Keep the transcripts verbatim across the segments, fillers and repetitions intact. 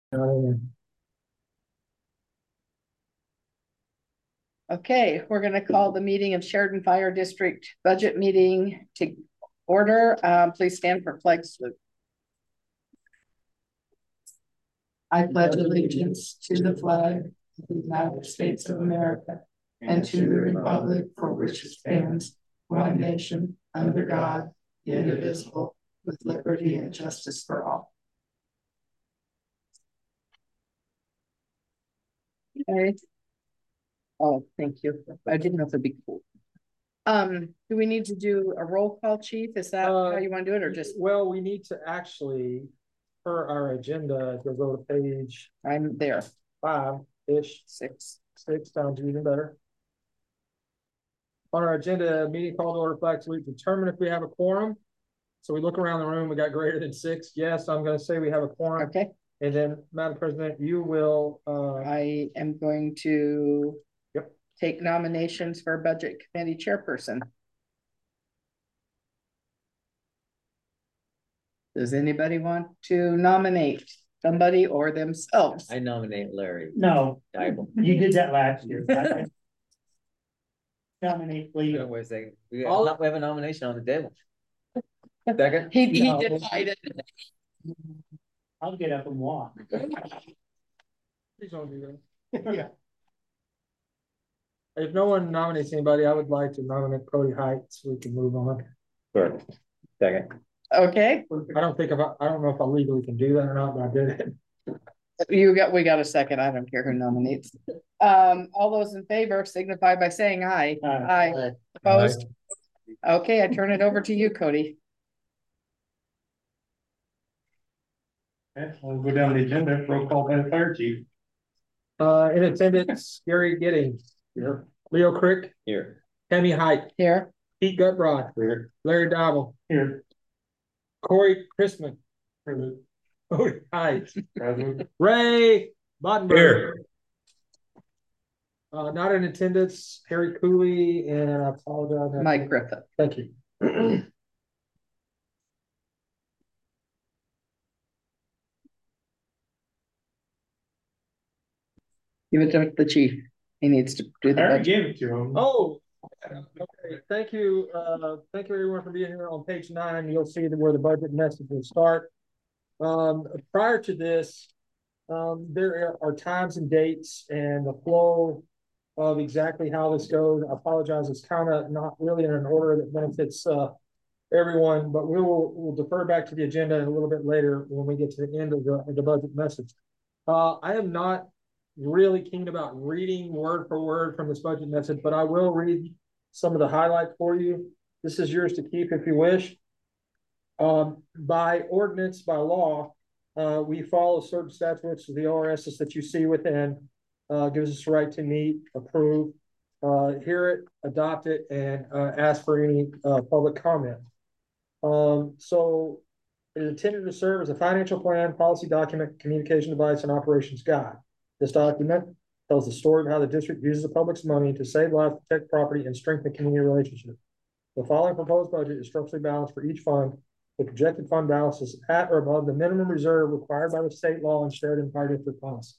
Um, Okay, we're going to call the meeting of Sheridan Fire District budget meeting to order. Um, please stand for flag salute. I pledge allegiance to the flag of the United States of America and to the republic for which it stands, one nation, under God, indivisible, with liberty and justice for all. Okay. Oh, thank you. I didn't know if it'd be cool. Um, do we need to do a roll call, Chief? Is that Uh, how you want to do it, or just? Well, we need to actually, per our agenda, if you'll go to page I'm there. five-ish, Six. six sounds even better. On our agenda, meeting call to order flag salute, determine if we have a quorum. So we look around the room, we got greater than six. Yes, I'm gonna say we have a quorum. Okay. And then, Madam President, you will, uh, I am going to Yep. take nominations for Budget Committee Chairperson. Does anybody want to nominate somebody or themselves? I nominate Larry No, Dybel. you did that last year. Nominate Wait Leo. a second. We have, we have a nomination on the table. Second. He, he No. decided. I'll get up and walk. Please don't do that. Yeah. If no one nominates anybody, I would like to nominate Cody Heights, so we can move on. Sure. Second. Okay, I don't think if I, I don't know if I legally can do that or not, but I did it. you got, we got a second. I don't care who nominates. Um, all those in favor signify by saying aye. Aye. Aye. Opposed? Okay, I turn it over to you, Cody. Okay, we'll go down the agenda. Roll call by the fire chief. Uh, in attendance, Gary Giddings. Here. Leo Crick. Here. Tammy Height. Here. Pete Gutrod. Here. Larry Dowell. Here. Corey Christman. Present. Cody Heights. Present. Ray Bottenberg. Here. Uh, not in attendance, Harry Cooley, and I apologize. Mike Griffith. Thank you. Give it to the chief. He needs to do the I already budget. gave it to him. Oh, okay. Thank you. Uh, thank you everyone for being here. On page nine, you'll see where the budget message will start. Um, prior to this, um, there are times and dates and the flow of exactly how this goes. I apologize. It's kind of not really in an order that benefits uh, everyone, but we will we'll defer back to the agenda a little bit later when we get to the end of the, of the budget message. Uh, I am not really keen about reading word for word from this budget message, but I will read some of the highlights for you. This is yours to keep if you wish. Um, by ordinance, by law, uh, we follow certain statutes, the O R Ss that you see within, uh, gives us the right to meet, approve, uh, hear it, adopt it, and uh, ask for any uh, public comment. Um, so it is intended to serve as a financial plan, policy document, communication device, and operations guide. This document tells the story of how the district uses the public's money to save lives, protect property, and strengthen community relationships. The following proposed budget is structurally balanced for each fund. The projected fund balance is at or above the minimum reserve required by the state law and Sheridan Fire District policy.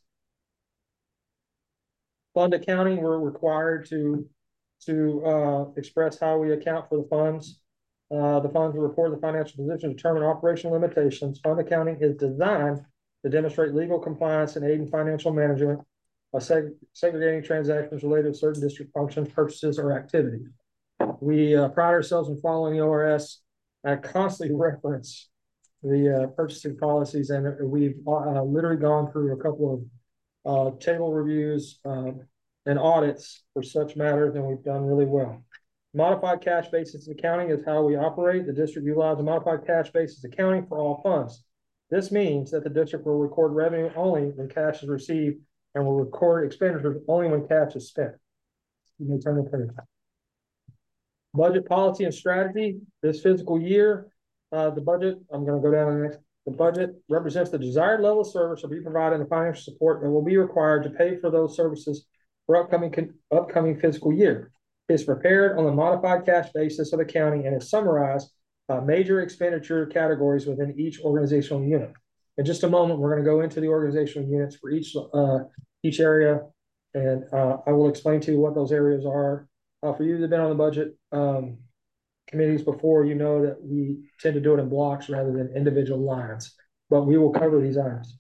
Fund accounting, we're required to, to uh, express how we account for the funds. Uh, the funds will report the financial position, determine operational limitations. Fund accounting is designed to demonstrate legal compliance and aid in financial management by seg segregating transactions related to certain district functions, purchases, or activities. We uh, pride ourselves in following the O R S. I constantly reference the uh, purchasing policies, and we've uh, literally gone through a couple of uh, table reviews uh, and audits for such matters, and we've done really well. Modified cash basis accounting is how we operate. The district utilizes modified cash basis accounting for all funds. This means that the district will record revenue only when cash is received and will record expenditures only when cash is spent. You may turn the page. Budget policy and strategy. This fiscal year, uh, the budget, I'm going to go down to the next. The budget represents the desired level of service to be provided and the financial support that will be required to pay for those services for upcoming upcoming fiscal year. It is prepared on the modified cash basis of the county and is summarized by major expenditure categories within each organizational unit. In just a moment, we're going to go into the organizational units for each uh, each area, and uh, I will explain to you what those areas are. Uh, for you that have been on the budget um, committees before, you know that we tend to do it in blocks rather than individual lines, but we will cover these items.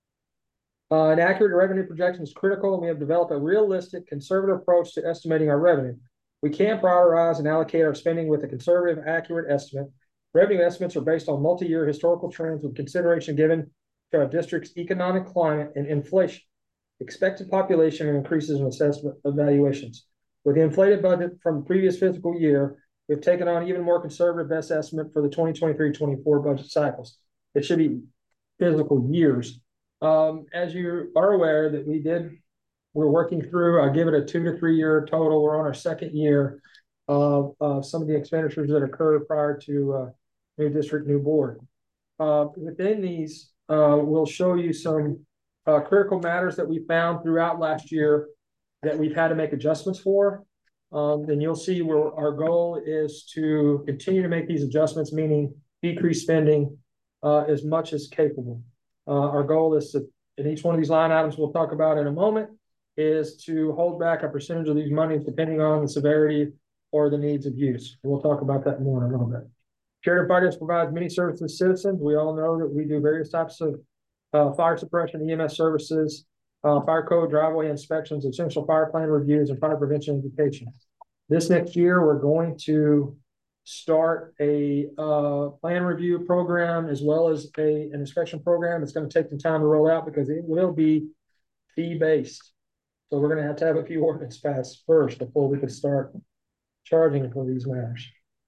Uh, an accurate revenue projection is critical, and we have developed a realistic, conservative approach to estimating our revenue. We can prioritize and allocate our spending with a conservative, accurate estimate. Revenue estimates are based on multi-year historical trends with consideration given to our district's economic climate and inflation, expected population, and increases in assessment evaluations. With the inflated budget from the previous fiscal year, we've taken on even more conservative best estimate for the twenty twenty-three twenty-four budget cycles. It should be fiscal years. Um, as you are aware that we did, we're working through, I'll give it a two to three year total. We're on our second year of uh, some of the expenditures that occurred prior to uh, new district, new board. Uh, within these, uh, we'll show you some uh, critical matters that we found throughout last year that we've had to make adjustments for. Um, and you'll see where our goal is to continue to make these adjustments, meaning decrease spending uh, as much as capable. Uh, our goal is to, in each one of these line items we'll talk about in a moment, is to hold back a percentage of these monies depending on the severity or the needs of use. We'll talk about that more in a little bit. Sheridan Fire District provides many services to citizens. We all know that we do various types of uh, fire suppression, E M S services, uh, fire code, driveway inspections, essential fire plan reviews, and fire prevention education. This next year, we're going to start a uh, plan review program as well as a, an inspection program. It's going to take some time to roll out because it will be fee-based. So we're going to have to have a few ordinance passed first before we can start charging for these matters.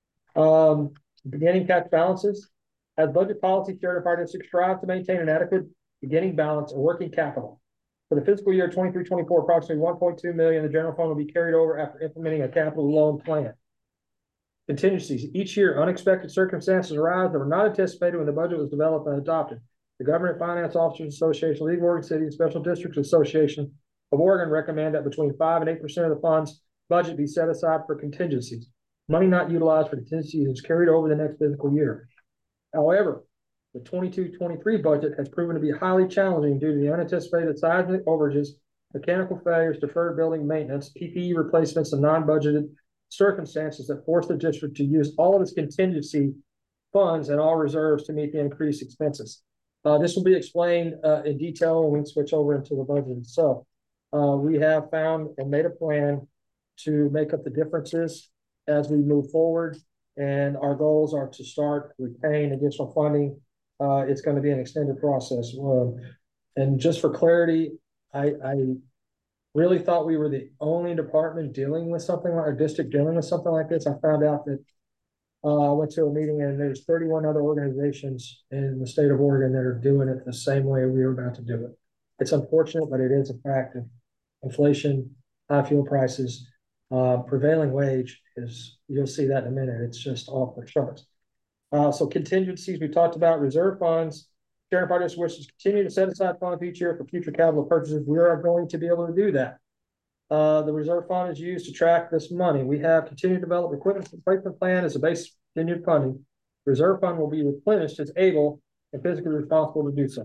Um, beginning cash balances. As budget policy, Sheridan Fire District strives to maintain an adequate beginning balance of working capital. For the fiscal year twenty-three twenty-four, approximately one point two million dollars, the general fund will be carried over after implementing a capital loan plan. Contingencies. Each year, unexpected circumstances arise that were not anticipated when the budget was developed and adopted. The Government Finance Officers Association, League of Oregon Cities, Special Districts Association of Oregon recommend that between five and eight percent of the funds budget be set aside for contingencies. Money not utilized for contingencies is carried over the next fiscal year. However, the twenty-two twenty-three budget has proven to be highly challenging due to the unanticipated seismic overages, mechanical failures, deferred building maintenance, P P E replacements, and non-budgeted circumstances that forced the district to use all of its contingency funds and all reserves to meet the increased expenses. Uh, this will be explained uh, in detail when we switch over into the budget itself. Uh, we have found and made a plan to make up the differences as we move forward, and our goals are to start repaying additional funding. Uh, it's going to be an extended process. Uh, and just for clarity, I, I really thought we were the only department dealing with something like a district dealing with something like this. I found out that uh, I went to a meeting and there's thirty-one other organizations in the state of Oregon that are doing it the same way we were about to do it. It's unfortunate, but it is a fact. Of inflation, high fuel prices, uh, prevailing wage is, you'll see that in a minute. It's just off the charts. Uh, so contingencies, we talked about reserve funds. Sheridan Fire District wishes to continue to set aside funds each year for future capital purchases. We are going to be able to do that. Uh, the reserve fund is used to track this money. We have continued to develop equipment replacement plan as a base continued funding. Reserve fund will be replenished as able and physically responsible to do so.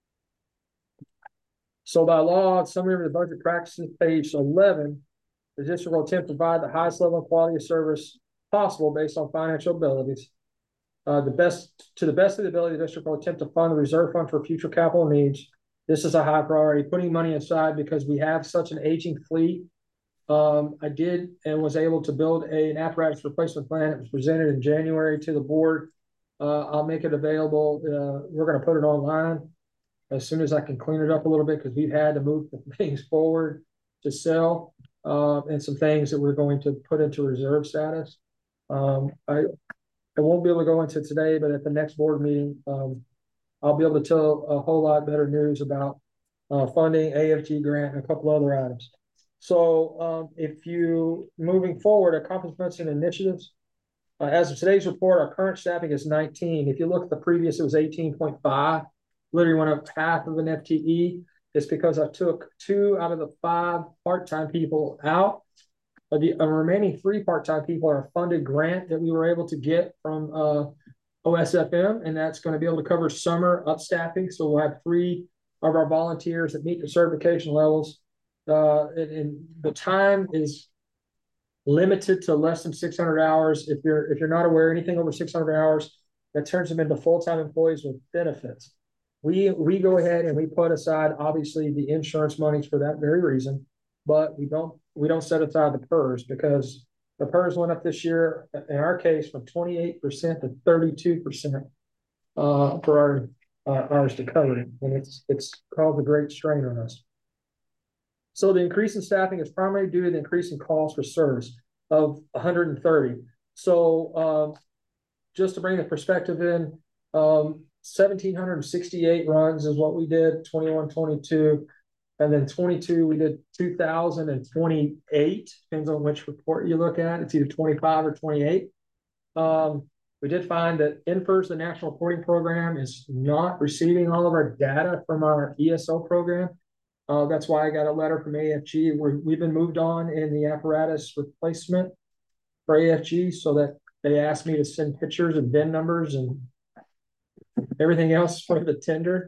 So by law, summary of the budget practices, page eleven, the district will attempt to provide the highest level of quality of service possible based on financial abilities. Uh, the best, to the best of the ability, the district will attempt to fund the reserve fund for future capital needs. This is a high priority, putting money aside because we have such an aging fleet. Um, I did and was able to build a, an apparatus replacement plan. It was presented in January to the board. Uh, I'll make it available. Uh, we're going to put it online as soon as I can clean it up a little bit because we've had to move things forward to sell uh, and some things that we're going to put into reserve status. Um, I, I won't be able to go into today, but at the next board meeting, um, I'll be able to tell a whole lot better news about uh, funding, A F G grant, and a couple other items. So um, if you, moving forward, accomplishments and initiatives, uh, as of today's report, our current staffing is nineteen. If you look at the previous, it was eighteen point five, literally went up half of an F T E. It's because I took two out of the five part-time people out. Uh, the uh, remaining three part-time people are a funded grant that we were able to get from uh, O S F M, and that's going to be able to cover summer upstaffing. So we'll have three of our volunteers that meet the certification levels. Uh, and, and the time is limited to less than six hundred hours. If you're if you're not aware, anything over six hundred hours, that turns them into full-time employees with benefits. We we go ahead and we put aside obviously the insurance monies for that very reason, but we don't we don't set aside the P E R S because the P E R S went up this year in our case from twenty-eight percent to thirty-two percent uh, for our uh, ours to cover it, and it's it's caused a great strain on us. So the increase in staffing is primarily due to the increase in calls for service of one hundred thirty. So um, just to bring the perspective in, um, one thousand seven hundred sixty-eight runs is what we did, twenty-one, twenty-two. And then twenty-two, we did two thousand twenty-eight, depends on which report you look at. It's either twenty-five or twenty-eight. Um, we did find that N F R S, the National Reporting Program, is not receiving all of our data from our E S O program. Uh, that's why I got a letter from A F G. We're, we've been moved on in the apparatus replacement for A F G, so that they asked me to send pictures and V I N numbers and everything else for the tender.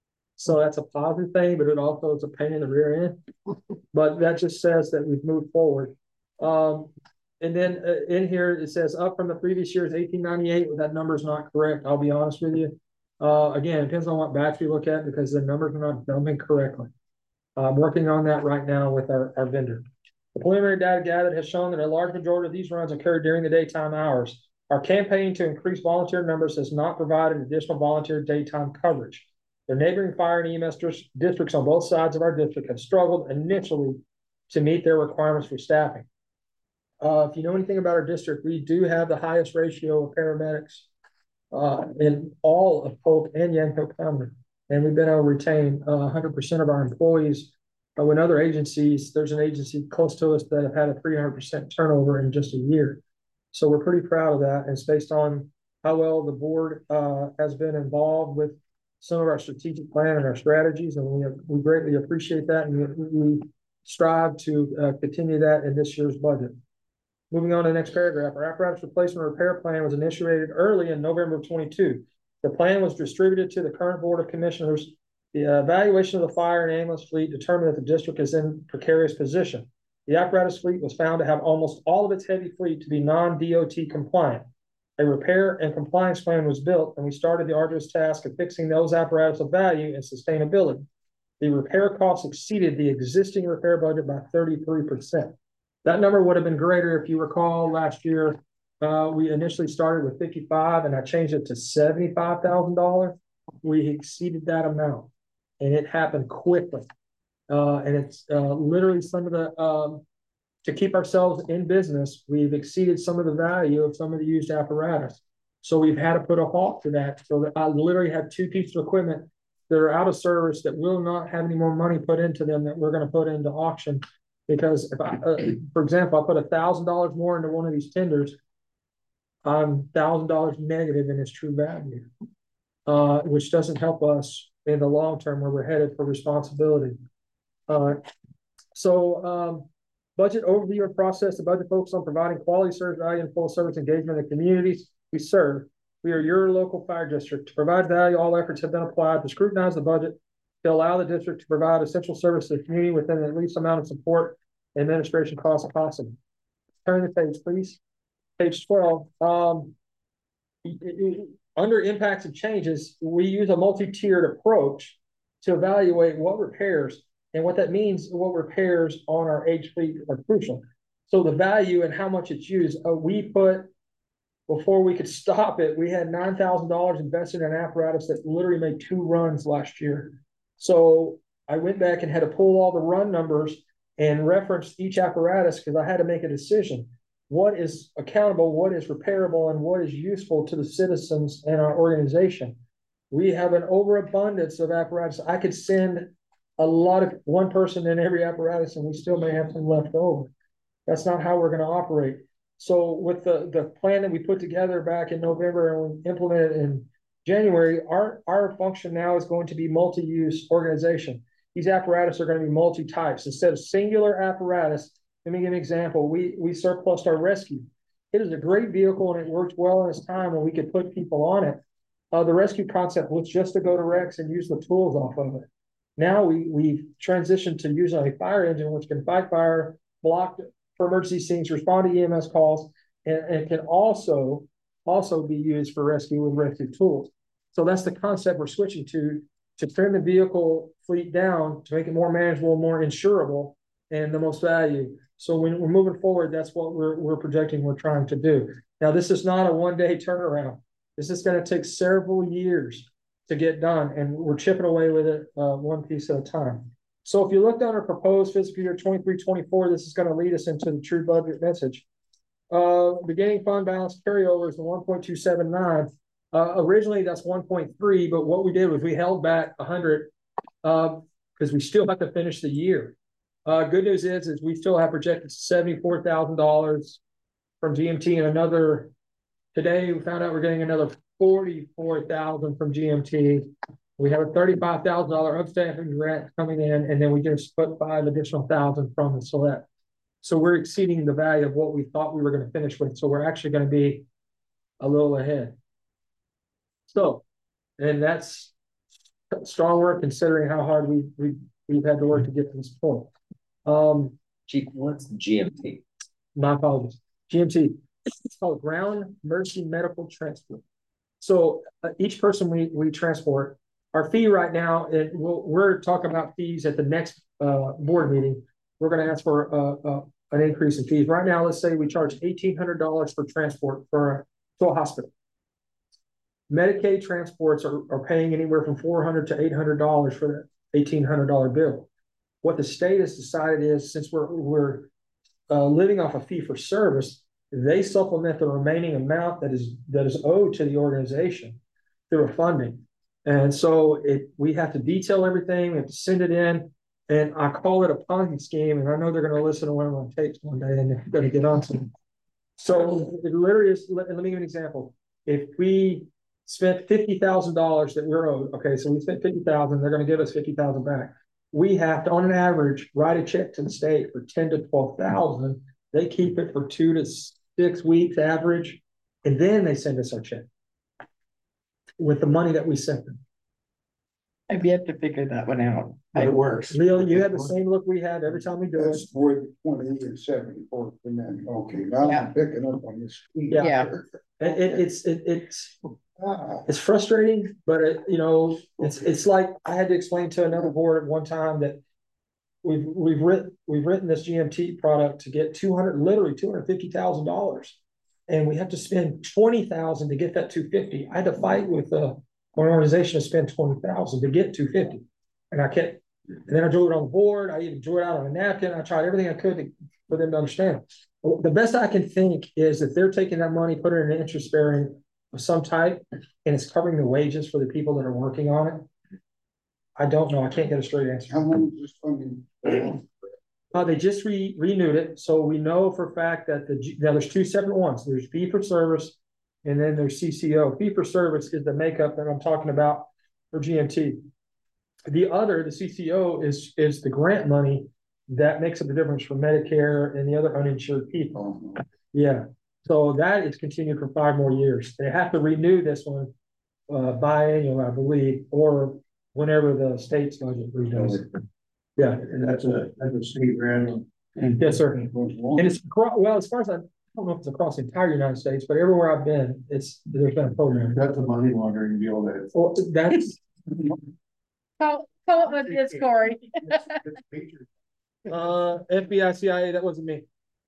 So that's a positive thing, but it also is a pain in the rear end. But that just says that we've moved forward. Um, and then uh, in here, it says up from the previous year's eighteen ninety-eight, but that number is not correct. I'll be honest with you. Uh, again, it depends on what batch we look at because the numbers are not dumping correctly. I'm working on that right now with our, our vendor. The preliminary data gathered has shown that a large majority of these runs occur during the daytime hours. Our campaign to increase volunteer numbers has not provided additional volunteer daytime coverage. The neighboring fire and E M S districts on both sides of our district have struggled initially to meet their requirements for staffing. Uh, if you know anything about our district, we do have the highest ratio of paramedics uh, in all of Polk and Yamhill County. And we've been able to retain uh, one hundred percent of our employees. Uh, when other agencies, there's an agency close to us that have had a three hundred percent turnover in just a year. So we're pretty proud of that. And it's based on how well the board uh, has been involved with some of our strategic plan and our strategies. And we, have, we greatly appreciate that. And we, we strive to uh, continue that in this year's budget. Moving on to the next paragraph, our apparatus replacement repair plan was initiated early in November of twenty-two. The plan was distributed to the current Board of Commissioners. The evaluation of the fire and ambulance fleet determined that the district is in precarious position. The apparatus fleet was found to have almost all of its heavy fleet to be non-D O T compliant. A repair and compliance plan was built, and we started the arduous task of fixing those apparatus of value and sustainability. The repair costs exceeded the existing repair budget by thirty-three percent. That number would have been greater if you recall last year. Uh, we initially started with fifty-five and I changed it to seventy-five thousand dollars. We exceeded that amount and it happened quickly. Uh, and it's uh, literally some of the, um, to keep ourselves in business, we've exceeded some of the value of some of the used apparatus. So we've had to put a halt to that. So that I literally have two pieces of equipment that are out of service that will not have any more money put into them that we're going to put into auction. Because if I, uh, for example, I put a thousand dollars more into one of these tenders, I'm thousand dollars negative in its true value, uh, which doesn't help us in the long term where we're headed for responsibility. Uh, so, um, budget overview and process. The budget focuses on providing quality service, value, and full service engagement in the communities we serve. We are your local fire district. To provide value, all efforts have been applied to scrutinize the budget to allow the district to provide essential service to the community within the least amount of support and administration costs possible. Turn the page, please. Page twelve. Um, under impacts and changes, we use a multi-tiered approach to evaluate what repairs, and what that means, what repairs on our age fleet are crucial. So the value and how much it's used, uh, we put, before we could stop it, we had nine thousand dollars invested in an apparatus that literally made two runs last year. So I went back and had to pull all the run numbers and reference each apparatus because I had to make a decision. What is accountable, what is repairable, and what is useful to the citizens in our organization? We have an overabundance of apparatus. I could send a lot of one person in every apparatus and we still may have some left over. That's not how we're going to operate. So with the, the plan that we put together back in November and we implemented in January, our, our function now is going to be multi-use organization. These apparatus are going to be multi-types. Instead of singular apparatus, let me give an example. We, we surplused our rescue. it is a great vehicle and it worked well in its time and we could put people on it. Uh, the rescue concept was just to go to Rex and use the tools off of it. Now we, we've transitioned to using a fire engine, which can fight fire, block for emergency scenes, respond to E M S calls, and, and can also, also be used for rescue with rescue tools. So that's the concept we're switching to, to trim the vehicle fleet down to make it more manageable, more insurable, and the most value. So when we're moving forward, that's what we're, we're projecting we're trying to do. Now, this is not a one-day turnaround. This is going to take several years to get done, and we're chipping away with it uh, one piece at a time. So if you look down our proposed fiscal year twenty-three twenty-four, this is going to lead us into the true budget message. Uh, beginning fund balance carryover is the one point two seven nine. Uh, originally, that's one point three, but what we did was we held back one hundred because uh, we still have to finish the year. Uh, good news is, is we still have projected seventy-four thousand dollars from G M T, and another, today we found out we're getting another forty-four thousand dollars from G M T. We have a thirty-five thousand dollars upstaffing grant coming in, and then we just put five additional thousand from the select. So we're exceeding the value of what we thought we were going to finish with. So we're actually going to be a little ahead. So, and that's strong work considering how hard we, we, we've had to work to get to this point. Um, Chief, what's G M T? My apologies. G M T, it's called Ground Mercy Medical Transport. So uh, each person we, we transport, our fee right now, it, we'll, we're talking about fees at the next uh, board meeting. We're going to ask for uh, uh, an increase in fees. Right now, let's say we charge eighteen hundred dollars for transport for to a hospital. Medicaid transports are, are paying anywhere from four hundred dollars to eight hundred dollars for that eighteen hundred dollar bill. What the state has decided is, since we're, we're uh, living off a fee for service, they supplement the remaining amount that is that is owed to the organization through a funding. And so it we have to detail everything, we have to send it in, and I call it a Ponzi scheme, and I know they're going to listen to one of my tapes one day and they're going to get on to it. So it literally is, let, let me give you an example. If we spent fifty thousand dollars that we're owed, okay, so we spent fifty thousand dollars, they're going to give us fifty thousand dollars back. We have to, on an average, write a check to the state for ten to twelve thousand dollars. They keep it for two to six weeks average, and then they send us our check with the money that we sent them. I've yet to figure that one out. It works. Leo, you have the same look we have every time we do it. That's for the twenty and seventy-four, and then, okay, now Yeah. I'm picking up on this. Yeah. Yeah. It, it, it's it, it's Ah, it's frustrating, but it, you know, it's it's like I had to explain to another board at one time that we've we've written we've written this G M T product to get two hundred, literally two hundred fifty thousand dollars, and we have to spend twenty thousand to get that two fifty. I had to fight with uh, an organization to spend twenty thousand to get two fifty, and I kept. And then I drew it on the board. I even drew it out on a napkin. I tried everything I could to, for them to understand. The best I can think is that they're taking that money, put it in an interest bearing of some type, and it's covering the wages for the people that are working on it. I don't know. I can't get a straight answer. how long is this funding? Uh, they just re renewed it, so we know for a fact that the now there's two separate ones. There's fee for service, and then there's C C O. Fee for service is the makeup that I'm talking about for G M T. The other, the C C O, is is the grant money that makes up the difference for Medicare and the other uninsured people. Oh, Yeah, so that is continued for five more years. They have to renew this one uh, biannual, I believe, or whenever the state's budget redoes. Yeah, and that's a, that's a state grant. yes, sir. And it's across, well, as far as I, I don't know if it's across the entire United States, but everywhere I've been, it's there's been a program. That's a money laundering deal that. Well, that's Call, call it what it is, Corey. uh, F B I, C I A. That wasn't me.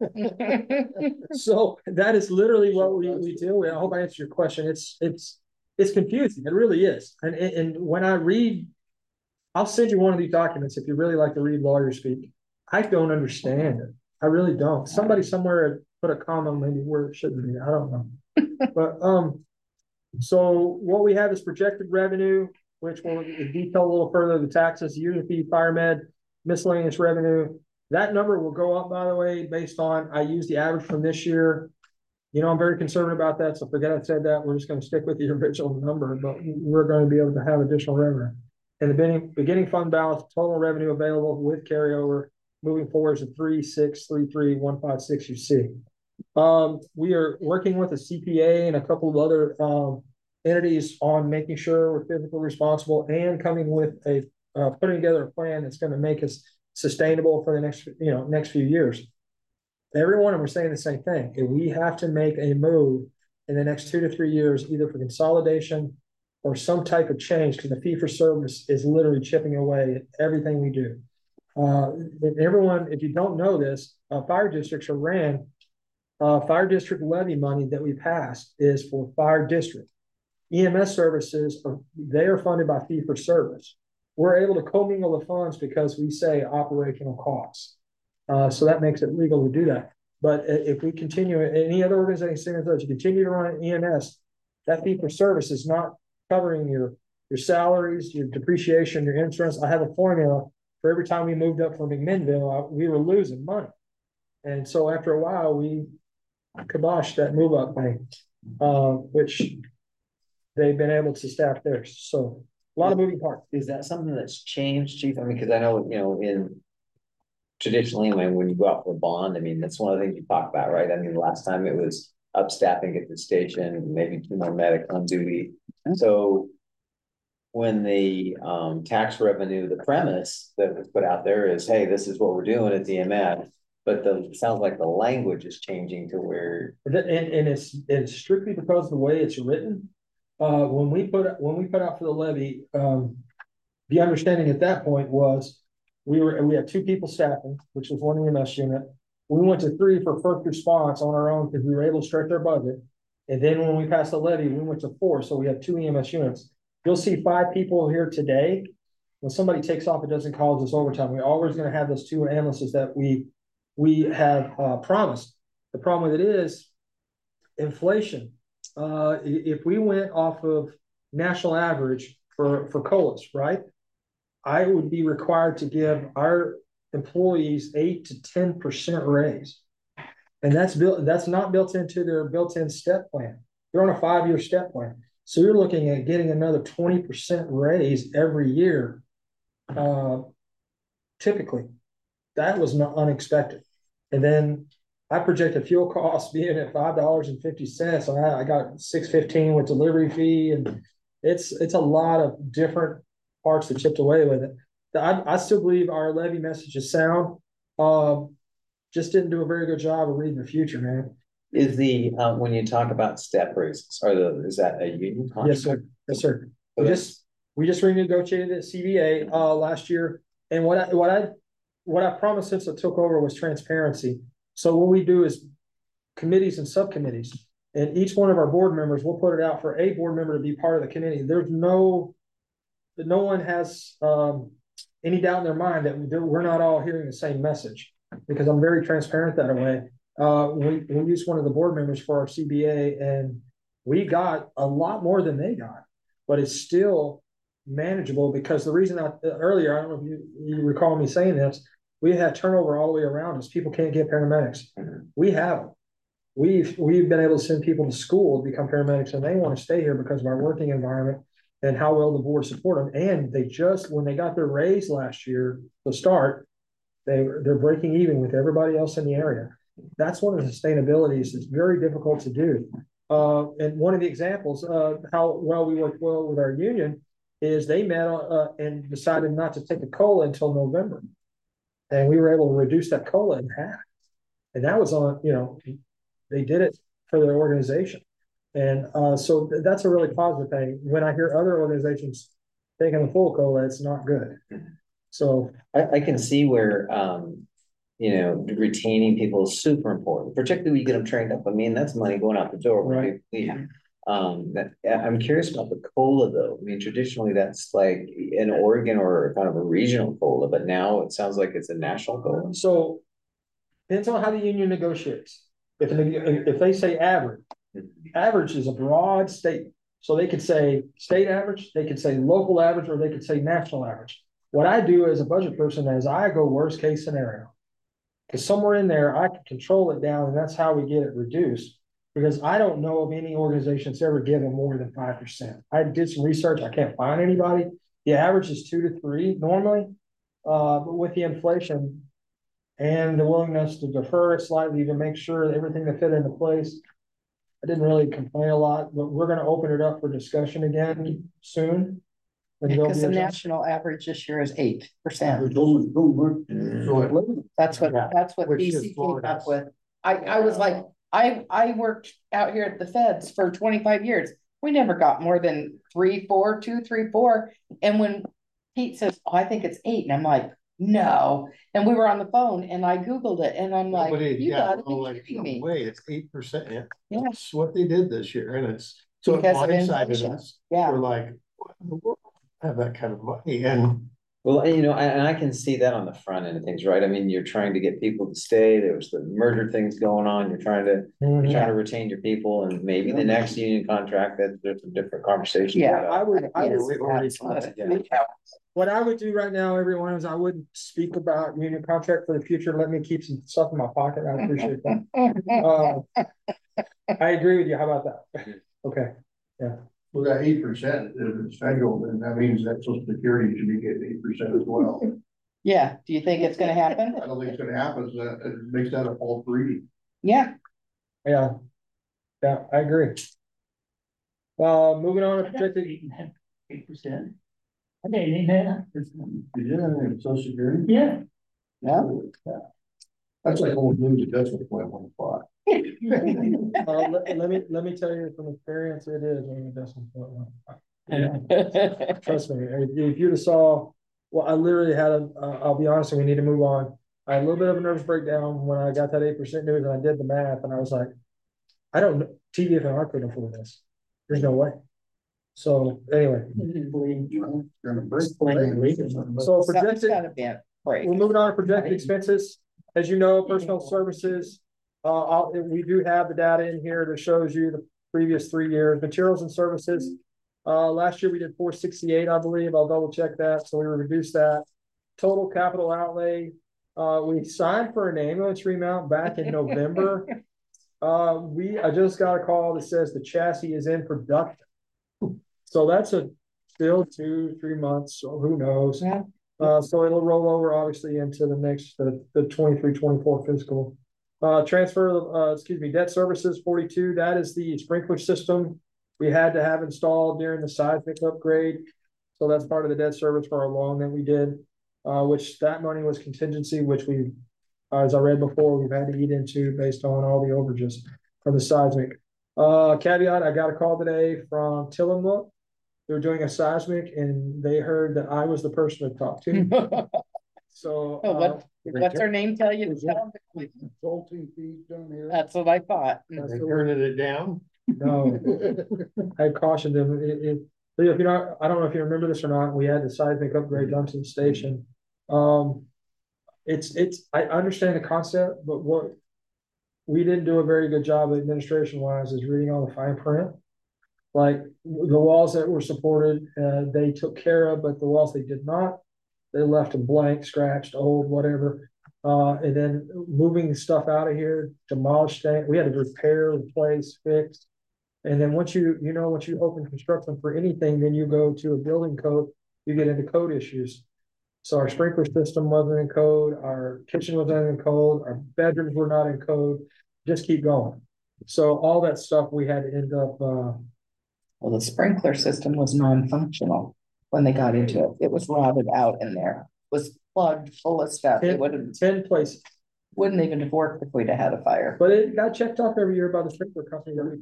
So that is literally what we, we deal with. I hope I answered your question. It's it's it's confusing. It really is. And and when I read, I'll send you one of these documents if you really like to read lawyer speak. I don't understand it. I really don't. Somebody somewhere put a comma maybe where it shouldn't be. I don't know. But um, so what we have is projected revenue, which will detail a little further the taxes, user fee, fire med, miscellaneous revenue. That number will go up, by the way, based on, I use the average from this year. You know, I'm very conservative about that, so forget I said that. We're just going to stick with the original number, but we're going to be able to have additional revenue. And the beginning, beginning fund balance, total revenue available with carryover, moving forward is a three six three three one five six you see. Um, we are working with a C P A and a couple of other, um, entities on making sure we're physically responsible and coming with a, uh, putting together a plan that's gonna make us sustainable for the next, you know, next few years. Every one of them are saying the same thing. If we have to make a move in the next two to three years, either for consolidation or some type of change, because the fee for service is literally chipping away at everything we do. Uh, and everyone, if you don't know this, uh, fire districts are ran, uh, fire district levy money that we passed is for fire district. E M S services, are, they are funded by fee for service. We're able to commingle the funds because we say operational costs. Uh, so that makes it legal to do that. But if we continue, any other organization that you continue to run an E M S, that fee for service is not covering your your salaries, your depreciation, your insurance. I have a formula for every time we moved up from McMinnville, we were losing money. And so after a while, we kiboshed that move up thing, uh, which they've been able to staff theirs. So a lot of moving parts. Is that something that's changed, Chief? I mean, because I know, you know, in traditionally, when, when you go out for a bond, I mean, that's one of the things you talk about, right? I mean, last time it was upstaffing at the station, maybe two more medics on duty. So when the um, tax revenue, the premise that was put out there is, hey, this is what we're doing at D M S, but the it sounds like the language is changing to where, and, and it's it's strictly because of the way it's written. Uh, when we put when we put out for the levy, um, the understanding at that point was we were we had two people staffing, which was one E M S unit. We went to three for first response on our own because we were able to stretch our budget. And then when we passed the levy, we went to four, so we had two E M S units. You'll see five people here today. When somebody takes off, it doesn't cause us overtime. We're always going to have those two ambulances that we we have uh, promised. The problem with it is inflation. Uh, if we went off of national average for for colas, right? I would be required to give our employees eight to ten percent raise, and that's built. That's not built into their built-in step plan. They're on a five-year step plan, so you're looking at getting another twenty percent raise every year. Uh, typically, that was not unexpected. And then I projected fuel costs being at five dollars and fifty cents. So I, I got six fifteen with delivery fee, and it's it's a lot of different parts that chipped away with it. I, I still believe our levy message is sound. Um, just didn't do a very good job of reading the future, man. is the, um, when you talk about step raises, are the, is that a union contract? Yes, sir. Yes, sir. We just we just renegotiated at C B A uh, last year, and what I what I what I promised since I took over was transparency. So what we do is committees and subcommittees, and each one of our board members, we'll put it out for a board member to be part of the committee. There's no, no one has um, any doubt in their mind that we're not all hearing the same message, because I'm very transparent that way. Uh, we, we used one of the board members for our C B A, and we got a lot more than they got, but it's still manageable because the reason I, earlier, I don't know if you, you recall me saying this, we had turnover all the way around us. People can't get paramedics. We have them. We've, we've been able to send people to school to become paramedics, and they want to stay here because of our working environment and how well the board support them. And they just, when they got their raise last year to start, they, they're breaking even with everybody else in the area. That's one of the sustainabilities that's very difficult to do. Uh, and one of the examples of how well we worked well with our union is they met uh, and decided not to take a COLA until November. And we were able to reduce that COLA in half. And that was on, you know, they did it for their organization. And uh, so th that's a really positive thing. When I hear other organizations taking the full COLA, it's not good. So I, I can see where, um, you know, retaining people is super important, particularly when you get them trained up. I mean, that's money going out the door. Right. Yeah. Um, that, I'm curious about the COLA though. I mean, traditionally that's like in Oregon or kind of a regional COLA, but now it sounds like it's a national COLA. So depends on how the union negotiates. If, if they say average, average is a broad statement. So they could say state average, they could say local average, or they could say national average. What I do as a budget person is I go worst case scenario. Because somewhere in there, I can control it down, and that's how we get it reduced. Because I don't know of any organization that's ever given more than five percent. I did some research. I can't find anybody. The average is two to three normally. Uh, but with the inflation, and the willingness to defer it slightly to make sure that everything that fit into place. I didn't really complain a lot, but we're gonna open it up for discussion again soon. And there'll Because be the a- national average this year is eight percent. So That's what, Yeah. that's what Which B is C came Florida's. up with. I, I was like, I, I worked out here at the feds for twenty-five years. We never got more than three, four, two, three, four. And when Pete says, oh, I think it's eight, and I'm like, no. And we were on the phone and I Googled it and I'm like, Nobody- you yeah, gotta well, be like, kidding no me. way, it's eight percent. Yeah. Yeah. That's what they did this year, and it's, so it Because of blindsided inflation. us. Yeah. We're like, what in the world? Have that kind of money, and Well, and, you know, and, and I can see that on the front end of things, right? I mean, you're trying to get people to stay. There was the merger things going on. You're trying to, you're Mhm. trying to retain your people, and maybe the next union contract, that there's some different conversations. Yeah. about. I would, I Yes, would, we've already- absolutely. what I would do right now, everyone, is I wouldn't speak about union contract for the future. Let me keep some stuff in my pocket. I appreciate that. Uh, I agree with you. How about that? Okay. well, that eight percent, if it's federal, then that means that social security should be getting eight percent as well. Yeah, do you think it's gonna happen? I don't think it's gonna happen, so that, it makes that a false reading. Yeah. Yeah. Yeah, I agree. Uh, moving on to projected, Eight percent. Okay, ain't that? Yeah, social security. Yeah. No. That's like old news, it does look like one spot. uh, let, let me, let me tell you from experience, it is. I mean, that's important. Trust me, if if you'd have saw, well, I literally had a, uh, I'll be honest, and we need to move on. I had a little bit of a nervous breakdown when I got that eight percent news and I did the math and I was like, I don't know, T D F and R couldn't afford this. There's no way. So anyway, Gonna break. so Something's projected, gotta be a break. we're moving on to projected expenses. As you know, personal services, uh, I'll, we do have the data in here that shows you the previous three years, materials and services. Uh, last year we did four sixty-eight, I believe. I'll double check that. So we reduced that. Total capital outlay. Uh, we signed for an ambulance remount back in November. Uh, we, I just got a call that says the chassis is in production. So that's a still two, three months, so who knows? Yeah. Uh, so it'll roll over obviously into the next, the, the twenty-three, twenty-four fiscal. Uh, transfer, uh, excuse me, debt services forty-two, that is the sprinkler system we had to have installed during the seismic upgrade. So that's part of the debt service for our loan that we did, uh, which that money was contingency, which we, uh, as I read before, we've had to eat into based on all the overages from the seismic. Uh, caveat, I got a call today from Tillamook. They were doing a seismic and they heard that I was the person to talk to. So, Oh, uh, what, what's her name tell you? to tell them? Consulting fees down here. That's what I thought. that's They the- turning it down? no, I cautioned them. It, it, if you know, I don't know if you remember this or not, we had the seismic upgrade done to the station. Um, it's, it's, I understand the concept, but what we didn't do a very good job administration wise is reading all the fine print. Like the walls that were supported, uh, they took care of, but the walls they did not. They left them blank, scratched, old, whatever. Uh, and then moving stuff out of here, demolish things. We had to repair, replace, fix. And then once you, you know, once you open construction for anything, then you go to a building code, you get into code issues. So our sprinkler system wasn't in code, our kitchen wasn't in code, our bedrooms were not in code, just keep going. So all that stuff we had to end up, uh, Well, the sprinkler system was non-functional when they got into it. It was rotted out in there, was plugged full of stuff. It ten, wouldn't, ten places. wouldn't even have worked if we'd have had a fire. But it got checked off every year by the sprinkler company that we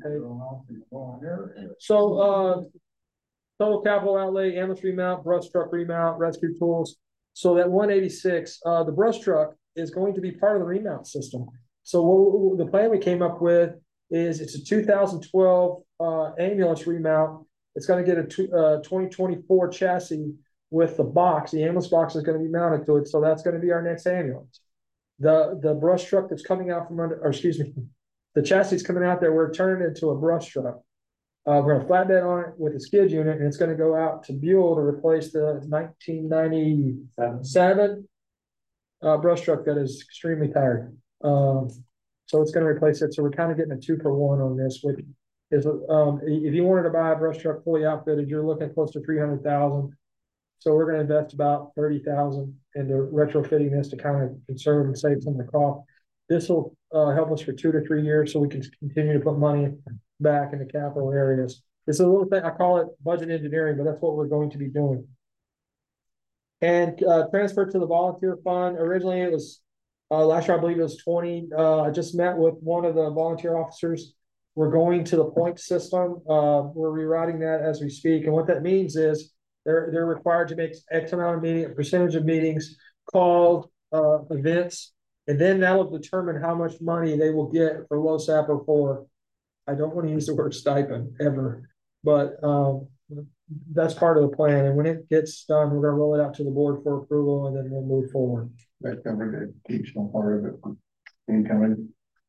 paid. So, uh, total capital outlay, ambulance remount, brush truck remount, rescue tools. So that one eighty-six, uh, the brush truck is going to be part of the remount system. So what, the plan we came up with is it's a two thousand twelve, uh, ambulance remount. It's gonna get a two, uh, twenty twenty-four chassis with the box. The ambulance box is gonna be mounted to it. So that's gonna be our next ambulance. The, the brush truck that's coming out from under, or excuse me, the chassis is coming out there, we're turning it into a brush truck. Uh, we're gonna flatbed on it with a skid unit and it's gonna go out to Buell to replace the nineteen ninety-seven uh, brush truck that is extremely tired. Um, so it's gonna replace it. So we're kind of getting a two for one on this, which is, um, if you wanted to buy a brush truck fully outfitted, you're looking close to three hundred thousand. So we're gonna invest about thirty thousand into retrofitting this to kind of conserve and save some of the cost. This will uh, help us for two to three years so we can continue to put money back into capital areas. It's a little thing, I call it budget engineering, but that's what we're going to be doing. And uh, transfer to the volunteer fund. Originally it was, uh, last year I believe it was twenty. Uh, I just met with one of the volunteer officers. We're going to the point system. Uh, we're rewriting that as we speak. And what that means is they're, they're required to make X amount of meeting, a percentage of meetings, calls, uh, events, and then that'll determine how much money they will get for LoSAP or for, I don't want to use the word stipend ever, but um, that's part of the plan. And when it gets done, we're going to roll it out to the board for approval, and then we'll move forward. That covered the educational part of it, incoming.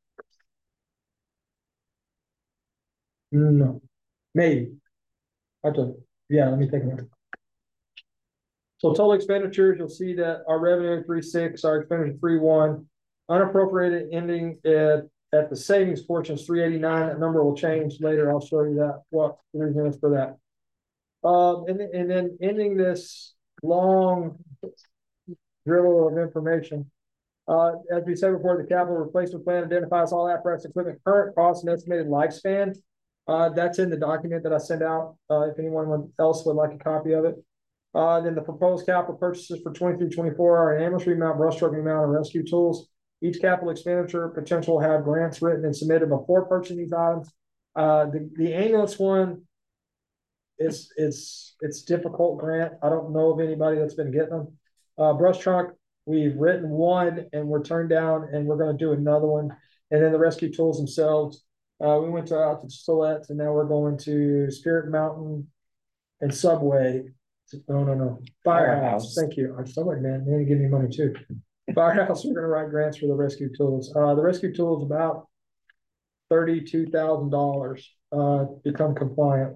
No, maybe. I don't, yeah, let me think about it. So total expenditures, you'll see that our revenue three six, our expenditure three one, unappropriated ending at at the savings portion is three eighty-nine. That number will change later. I'll show you that what the reason is for that. Um, and and then ending this long drill of information. Uh, as we said before, the capital replacement plan identifies all apparatus equipment current costs and estimated lifespan. Uh, that's in the document that I sent out. Uh, if anyone else would like a copy of it. Uh, then the proposed capital purchases for twenty-three twenty-four are an ambulance remount, brush truck remount, and rescue tools. Each capital expenditure potential will have grants written and submitted before purchasing these items. Uh, the, the ambulance one is it's it's difficult grant. I don't know of anybody that's been getting them. Uh, brush truck, we've written one and we're turned down, and we're going to do another one. And then the rescue tools themselves, uh, we went to out to Solettes, and now we're going to Spirit Mountain and Subway. No, no, no. Firehouse. Firehouse. Thank you. I'm sorry, man. They give me money too. Firehouse, we're going to write grants for the rescue tools. Uh, the rescue tools about thirty-two thousand dollars uh, become compliant.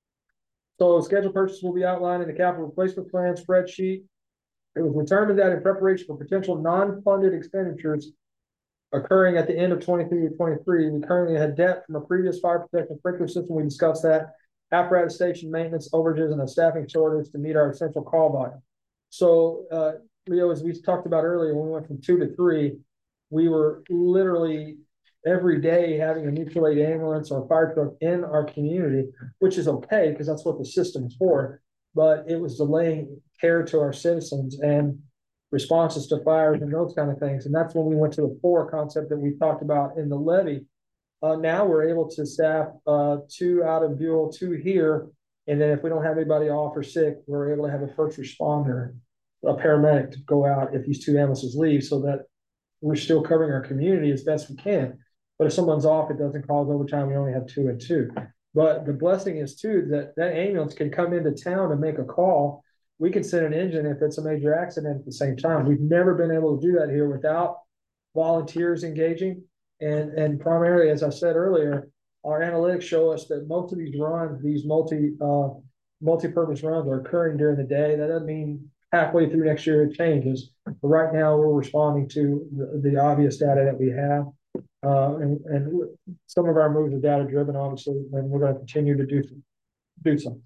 So scheduled purchase will be outlined in the capital replacement plan spreadsheet. It was determined that in preparation for potential non-funded expenditures occurring at the end of twenty-three to twenty-three, we currently had debt from a previous fire protection sprinkler system. We discussed that. Apparatus station maintenance, overages, and a staffing shortage to meet our essential call volume. So, uh, Leo, as we talked about earlier, when we went from two to three, we were literally every day having a mutual aid ambulance or fire truck in our community, which is okay because that's what the system is for. But it was delaying care to our citizens and responses to fires and those kind of things. And that's when we went to the four concept that we talked about in the levy. Uh, now we're able to staff uh, two out of Buell, two here. And then if we don't have anybody off or sick, we're able to have a first responder, a paramedic to go out if these two ambulances leave, so that we're still covering our community as best we can. But if someone's off, it doesn't cause overtime. We only have two and two. But the blessing is too, that that ambulance can come into town and make a call. We can send an engine if it's a major accident at the same time. We've never been able to do that here without volunteers engaging. And, and primarily, as I said earlier, our analytics show us that most of these runs, these multi, uh, multi-purpose runs are occurring during the day. That doesn't mean halfway through next year it changes. But right now we're responding to the, the obvious data that we have. Uh, and, and some of our moves are data driven, obviously, and we're going to continue to do, do some.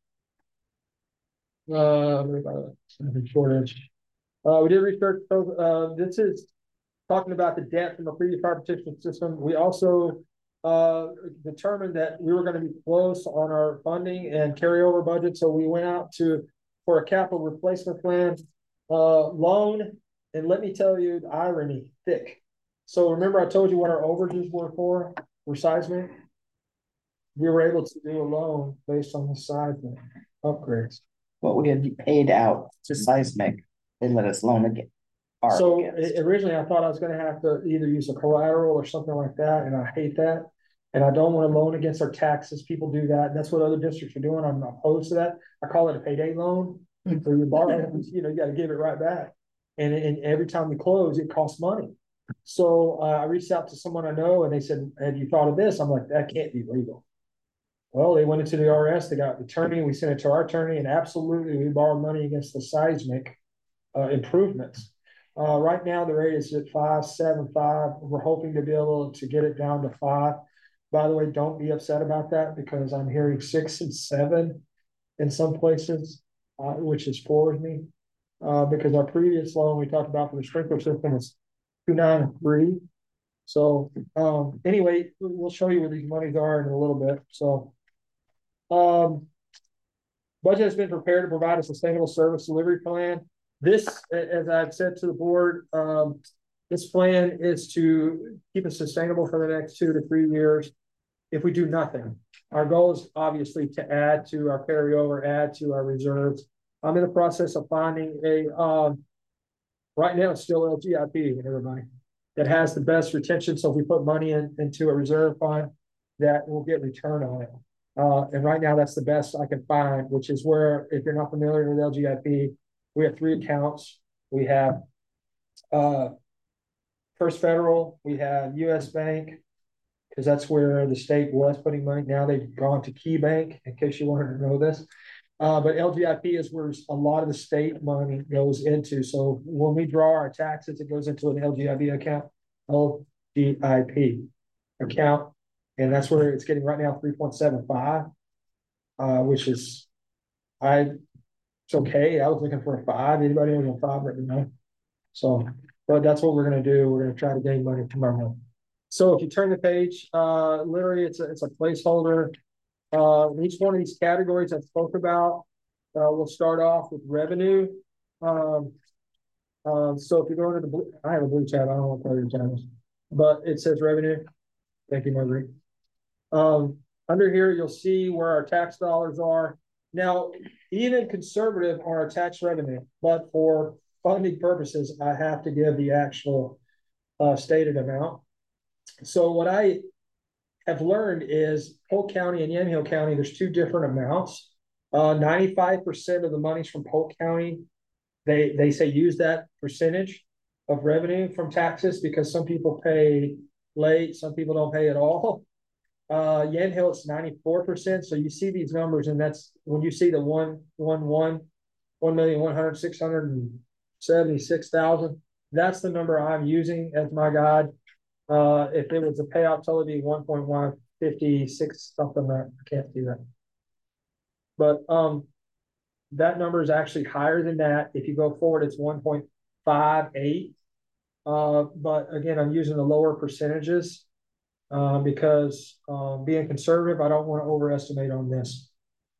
Uh, shortage. Uh, we did research. Uh, this is talking about the debt from the previous fire protection system. We also uh, determined that we were going to be close on our funding and carryover budget. So we went out to, for a capital replacement plan uh, loan. And let me tell you, the irony, thick. So remember I told you what our overages were for, for seismic? We were able to do a loan based on the seismic upgrades. What we had paid out to seismic, they let us loan again. So it, originally I thought I was going to have to either use a collateral or something like that. And I hate that. And I don't want to loan against our taxes. People do that. That's what other districts are doing. I'm opposed to that. I call it a payday loan. Mm-hmm. So you borrow, you know, you got to give it right back. And, and every time we close, it costs money. So uh, I reached out to someone I know and they said, have you thought of this? I'm like, that can't be legal. Well, they went into the R S, they got an attorney, we sent it to our attorney, and absolutely we borrowed money against the seismic uh, improvements. Uh, right now, the rate is at five seven five. We're hoping to be able to get it down to five. By the way, don't be upset about that because I'm hearing six and seven in some places. uh, which is forward me. Uh, because our previous loan we talked about for the sprinkler system was two nine three. So, um, anyway, we'll show you where these monies are in a little bit. So, um, budget has been prepared to provide a sustainable service delivery plan. This, as I've said to the board, um, this plan is to keep it sustainable for the next two to three years. If we do nothing, our goal is obviously to add to our carryover, add to our reserves. I'm in the process of finding a, um, right now it's still L G I P, everybody, that has the best retention. So if we put money in, into a reserve fund, that will get return on it. Uh, and right now that's the best I can find, which is where, if you're not familiar with L G I P, we have three accounts. We have uh, First Federal, we have U S Bank, because that's where the state was putting money. Now they've gone to Key Bank, in case you wanted to know this. Uh, but L G I P is where a lot of the state money goes into. So when we draw our taxes, it goes into an L G I P account, L G I P account. And that's where it's getting right now, three point seven five, uh, which is, I, it's okay. I was looking for a five. Anybody want a five right now? So, but that's what we're going to do. We're going to try to gain money tomorrow. So if you turn the page, uh, literally it's a, it's a placeholder. Uh, each one of these categories I spoke about, uh, we'll start off with revenue. Um, um, so if you go into the blue, I have a blue tab. I don't know what color your tab is, but it says revenue. Thank you, Marguerite. Um, under here, you'll see where our tax dollars are. Now, even conservative on our tax revenue, but for funding purposes, I have to give the actual uh, stated amount. So what I have learned is Polk County and Yamhill County, there's two different amounts. Uh, ninety-five percent of the monies from Polk County, they, they say use that percentage of revenue from taxes because some people pay late, some people don't pay at all. Uh, Yamhill, it's ninety-four percent. So you see these numbers, and that's when you see the one, one, one, one million, one hundred, six hundred and seventy-six thousand. That's the number I'm using as my guide. Uh, if it was a payout total, it'd be one point one five six, something like that. I can't do that. But um, that number is actually higher than that. If you go forward, it's one point five eight. Uh, but again, I'm using the lower percentages uh, because um, being conservative, I don't want to overestimate on this.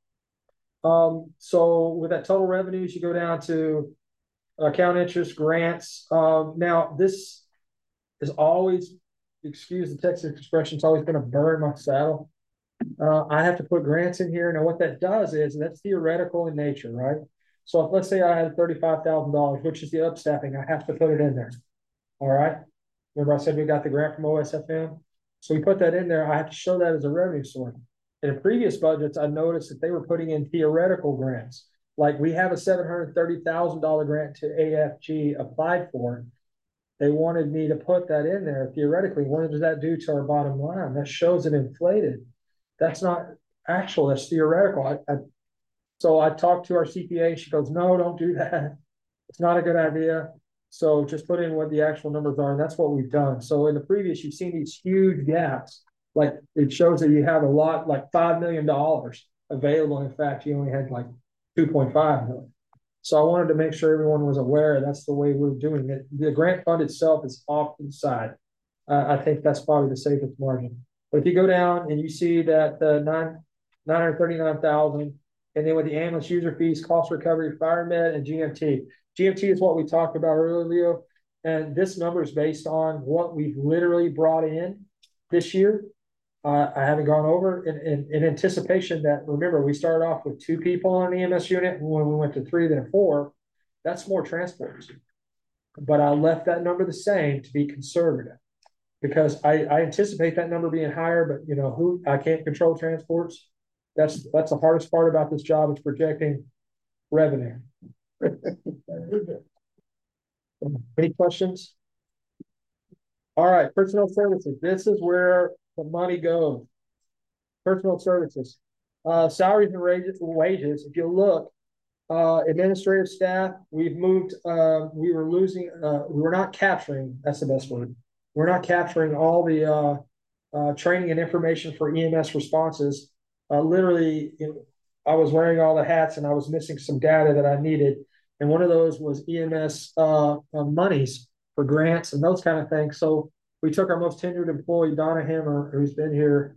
Um, so with that total revenues, you go down to account interest, grants. Um, now this is always, excuse the Texas expression, it's always going to burn my saddle. Uh, I have to put grants in here. Now what that does is that's theoretical in nature, right? So if, let's say I had thirty-five thousand dollars, which is the upstaffing, I have to put it in there. All right. Remember I said we got the grant from O S F M? So we put that in there. I have to show that as a revenue source. In the previous budgets, I noticed that they were putting in theoretical grants. Like we have a seven hundred thirty thousand dollar grant to A F G applied for. They wanted me to put that in there theoretically. What does that do to our bottom line? That shows it inflated. That's not actual, that's theoretical. I, I, so I talked to our C P A. She goes, no, don't do that. It's not a good idea. So just put in what the actual numbers are. And that's what we've done. So in the previous, you've seen these huge gaps. Like it shows that you have a lot, like five million dollars available. In fact, you only had like two point five million. So I wanted to make sure everyone was aware that's the way we're doing it. The grant fund itself is off to the side. Uh, I think that's probably the safest margin. But if you go down and you see that the nine nine hundred thirty nine thousand, and then with the ambulance user fees, cost recovery, fire med, and G M T. G M T is what we talked about earlier, and this number is based on what we've literally brought in this year. Uh, I haven't gone over in, in, in anticipation that, remember, we started off with two people on the E M S unit, and when we went to three, then four, that's more transports. But I left that number the same to be conservative because I, I anticipate that number being higher, but you know, who I can't control transports. That's that's the hardest part about this job is projecting revenue. Any questions? All right, personnel services. This is where the money goes. Personnel services, uh, salaries and wages. Wages. If you look, uh, administrative staff, we've moved. Uh, we were losing. Uh, we were not capturing. That's the best word. We're not capturing all the uh, uh, training and information for E M S responses. Uh, literally, I was wearing all the hats and I was missing some data that I needed. And one of those was E M S uh, uh, monies for grants and those kind of things. So we took our most tenured employee, Donna Hammer, who's been here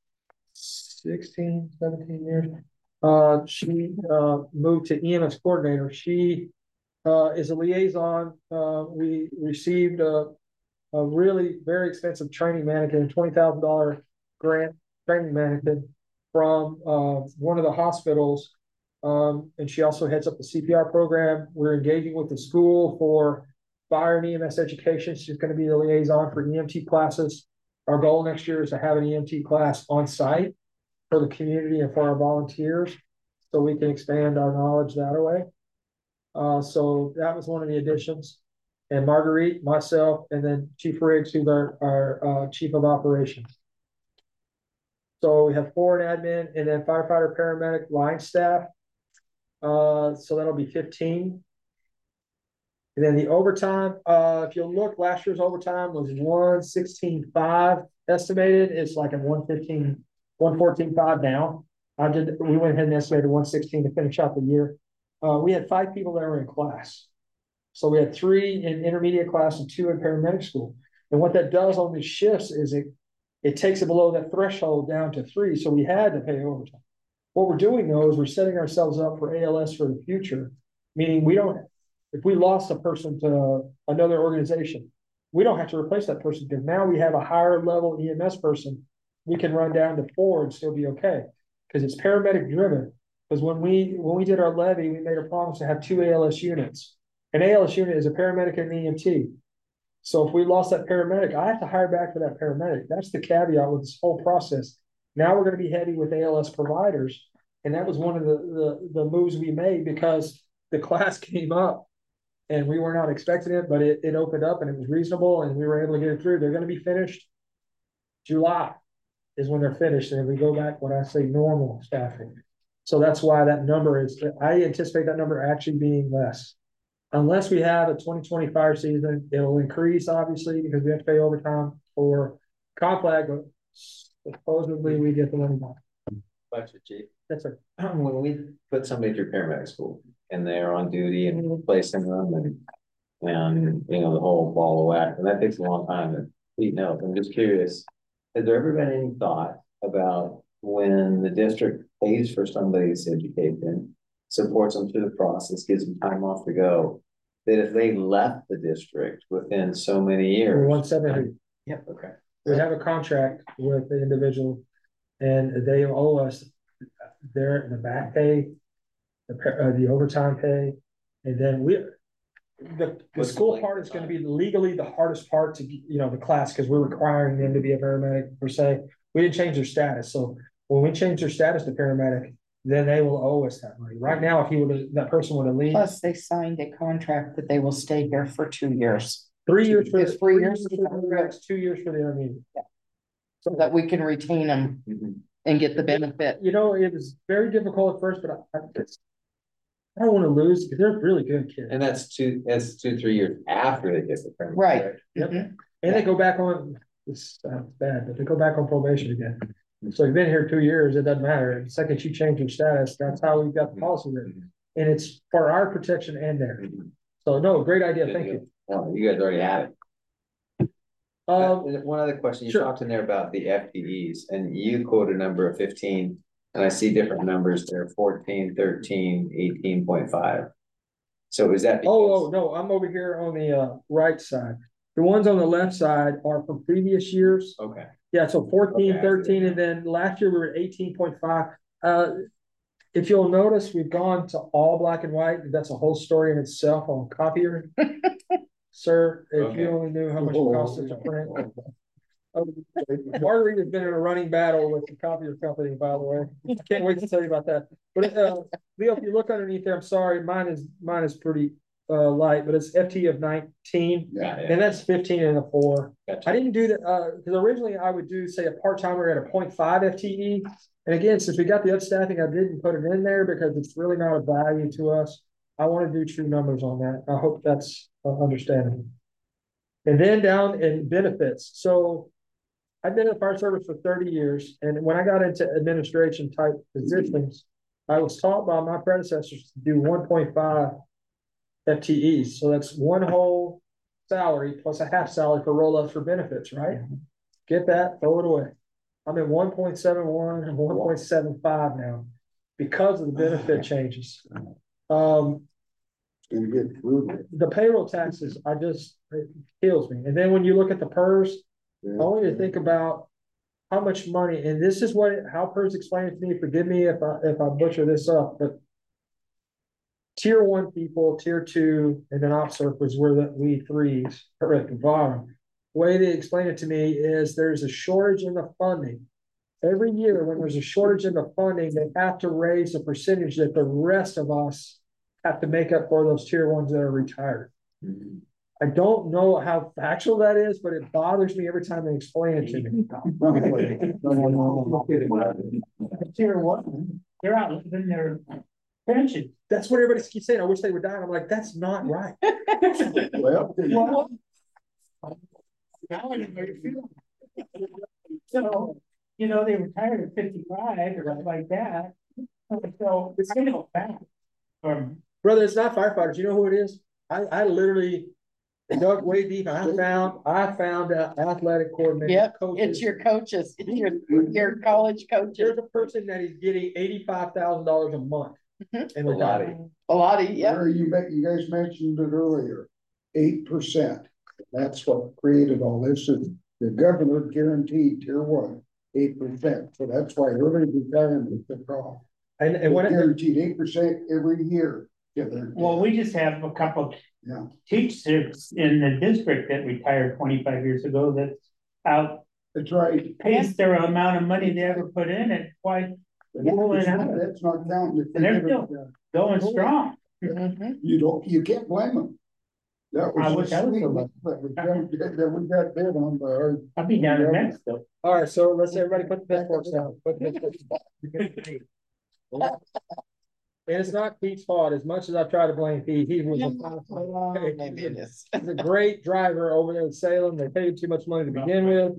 sixteen, seventeen years. Uh, she uh, moved to E M S coordinator. She uh, is a liaison. Uh, we received a, a really very expensive training mannequin, twenty thousand dollar grant training mannequin from uh, one of the hospitals. Um, and she also heads up the C P R program. We're engaging with the school for fire and E M S education. She's going to be the liaison for E M T classes. Our goal next year is to have an E M T class on site for the community and for our volunteers, so we can expand our knowledge that way. Uh, so that was one of the additions. And Marguerite, myself, and then Chief Riggs, who's our, our uh, Chief of Operations. So we have four in admin, and then firefighter, paramedic, line staff. Uh, so that'll be fifteen. And then the overtime, uh, if you'll look, last year's overtime was one sixteen five estimated. It's like a one fifteen, one fourteen five now. I did, we went ahead and estimated one sixteen to finish out the year. Uh, we had five people that were in class. So we had three in intermediate class and two in paramedic school. And what that does on these shifts is it, it takes it below that threshold down to three. So we had to pay overtime. What we're doing though is we're setting ourselves up for A L S for the future, meaning we don't, if we lost a person to another organization, we don't have to replace that person because now we have a higher level E M S person. We can run down to four and still be okay because it's paramedic driven. Because when we when we did our levy, we made a promise to have two A L S units. An A L S unit is a paramedic and an E M T. So if we lost that paramedic, I have to hire back for that paramedic. That's the caveat with this whole process. Now we're going to be heavy with A L S providers. And that was one of the, the, the moves we made because the class came up and we were not expecting it, but it, it opened up and it was reasonable and we were able to get it through. They're going to be finished July is when they're finished. And if we go back, when I say normal staffing. So that's why that number is, I anticipate that number actually being less. Unless we have a twenty twenty fire season, it'll increase obviously because we have to pay overtime for conflict, but supposedly we get the money back. Budget, Chief. That's it. When we put somebody through paramedic school and they're on duty and replacing them and, and, you know, the whole ball of wax, and that takes a long time to complete note. I'm just curious, has there ever been any thought about when the district pays for somebody's education, supports them through the process, gives them time off to go, that if they left the district within so many years? one seventy. Yep, okay. We have a contract with the individual and they owe us their the back pay, the uh, the overtime pay, and then we the the school part is going to be legally the hardest part to you know the class because we're requiring them to be a paramedic per se. We didn't change their status, so when we change their status to paramedic, then they will owe us that money. Right now, if he would that person would have leave. Plus, they signed a contract that they will stay here for two years. Three years for It's the three three years years for the paramedics, two years for the intermediate. Yeah. So that we can retain them Mm-hmm. and get the benefit. You know, it was very difficult at first, but I, I, I don't want to lose because they're really good kids. And that's two, that's two, three years after they get the permit. Right. Yep. Mhm. And they go back on, it's uh, bad, but they go back on probation again. So you've been here two years, it doesn't matter. The second you change your status, that's how we've got the policy written. And it's for our protection and theirs. So no, great idea. Good Thank deal. you. Well, you guys already have it. Um, Uh, one other question, you sure. talked in there about the F T Es and you quoted a number of fifteen. And I see different numbers there, fourteen, thirteen, eighteen point five. So is that? oh, oh, no, I'm over here on the uh, right side. The ones on the left side are from previous years. Okay, Yeah, so fourteen, Okay. thirteen, and then last year we were at eighteen point five. Uh, if you'll notice, we've gone to all black and white. That's a whole story in itself on copier. Sir, if Okay. you only knew how much it costs to print. Oh, Marguerite has been in a running battle with the copier company, by the way. I can't wait to tell you about that. But uh, Leo, if you look underneath there, I'm sorry, mine is mine is pretty uh, light, but it's F T of nineteen, yeah, yeah. and that's fifteen and a four. Gotcha. I didn't do that uh because originally I would do say a part-timer at a zero point five F T E. And again, since we got the upstaffing, I didn't put it in there because it's really not a value to us. I want to do true numbers on that. I hope that's uh, understandable. And then down in benefits. So I've been in the fire service for thirty years. And when I got into administration type positions, I was taught by my predecessors to do one point five F T Es, so that's one whole salary plus a half salary for roll-ups for benefits, right? Get that, throw it away. I'm at one point seven one and one point seven five now because of the benefit changes. Um, Gonna get brutal. the payroll taxes, I just, it kills me. And then when you look at the P E R S, I want you to think about how much money, and this is what, how P E R S explained it to me, forgive me if I, if I butcher this up, but tier one people, tier two, and then officer was where the we threes are at the bottom. The way they explain it to me is there's a shortage in the funding. Every year when there's a shortage in the funding, they have to raise the percentage that the rest of us have to make up for those tier ones that are retired. I don't know how factual that is, but it bothers me every time they explain it to me. Tier one, they're out living their pension. That's what everybody keeps saying. I wish they would die. And I'm like, that's not right. Well, Well, now I know how you feel. So, you know, they retired at fifty-five or something like that. So it's gonna go back. Um, Brother, it's not firefighters. You know who it is? I, I literally dug way deep. I found, I found uh, athletic coordinator. Yep, coaches. it's your coaches, it's your, your college coaches. There's a person that is getting eighty-five thousand dollars a month. Mhm. And A lot of- A lot of, yeah. Where you met, you guys mentioned it earlier, eight percent. That's what created all this, is the governor guaranteed tier one, eight percent. So that's why early retirement took off. And, and when it, Guaranteed eight percent every year. Yeah, they're- well, we just have a couple Yeah. teachers in the district that retired twenty-five years ago that's out That's right. pays their amount of money they ever put in it, quite But Well, eight percent, and- that's not counting. if And they're they still- never- going strong. Mhm. You don't, you can't blame them. That I was wish the I was sweet so that we got, that we got bid on by our. I'll be down in Mexico. all right, so let's everybody put the pitchforks down. Put the pitchforks down. And it's not Pete's fault. As much as I try to blame Pete, he was a, Maybe it is. he's a great driver over there in Salem. They paid too much money to begin with.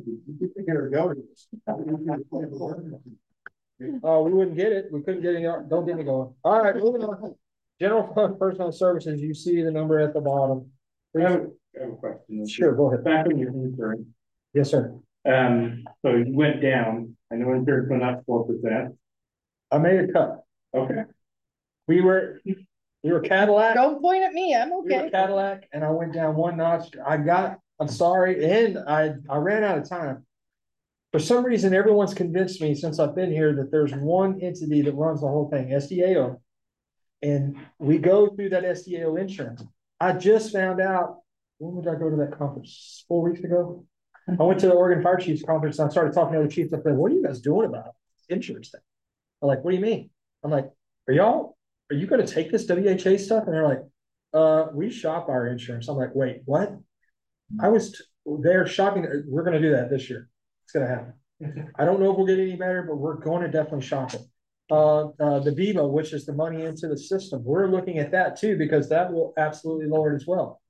Oh, we wouldn't get it. We couldn't get any, don't get me going. All right, moving on. General fund personal services, you see the number at the bottom. I have, I have a question. Sure, go ahead. Back on your insurance, Yes, sir. um, so you went down, I know insurance went up four percent, I made a cut. okay. We were, we were Cadillac. Don't point at me, I'm We were okay. Cadillac and I went down one notch. I got, I'm sorry, and I, I ran out of time. For some reason, everyone's convinced me since I've been here that there's one entity that runs the whole thing, S D A O. And we go through that S D A O insurance. I just found out, when did I go to that conference? Four weeks ago? I went to the Oregon Fire Chiefs Conference and I started talking to other chiefs. I said, what are you guys doing about insurance thing? I'm like, what do you mean? I'm like, are y'all, are you gonna take this W H A stuff? And they're like, uh, we shop our insurance. I'm like, wait, what? I was, t- they're shopping, we're gonna do that this year. It's gonna happen. I don't know if we'll get any better, but we're going to definitely shop it. Uh, uh, the Viva, which is the money into the system, we're looking at that too, because that will absolutely lower it as well.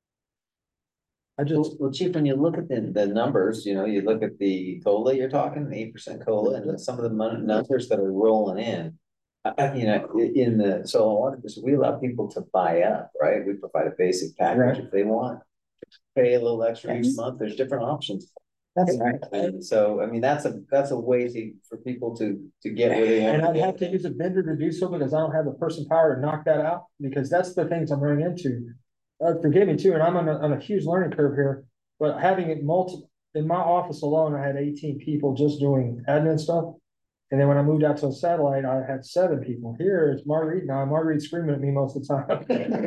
I just, Well, well, Chief, when you look at the, the numbers, you know, you look at the COLA you're talking, the eight percent COLA, and then some of the mon- numbers that are rolling in. I, I- you know, i- in the, so a lot of this, we allow people to buy up, right? We provide a basic Right. package if they want. Pay a little extra each Yes. month, there's different options. That's right. And so, I mean, that's a, that's a way to, for people to, to get where they want. and I'd to have to get. use a vendor to do so because I don't have the person power to knock that out, because that's the things I'm running into. Uh, forgive me too, and I'm on a, on a huge learning curve here, but having it multiple, in my office alone, I had eighteen people just doing admin stuff. And then when I moved out to a satellite, I had seven people. Here it's Marguerite now. Marguerite's screaming at me most of the time.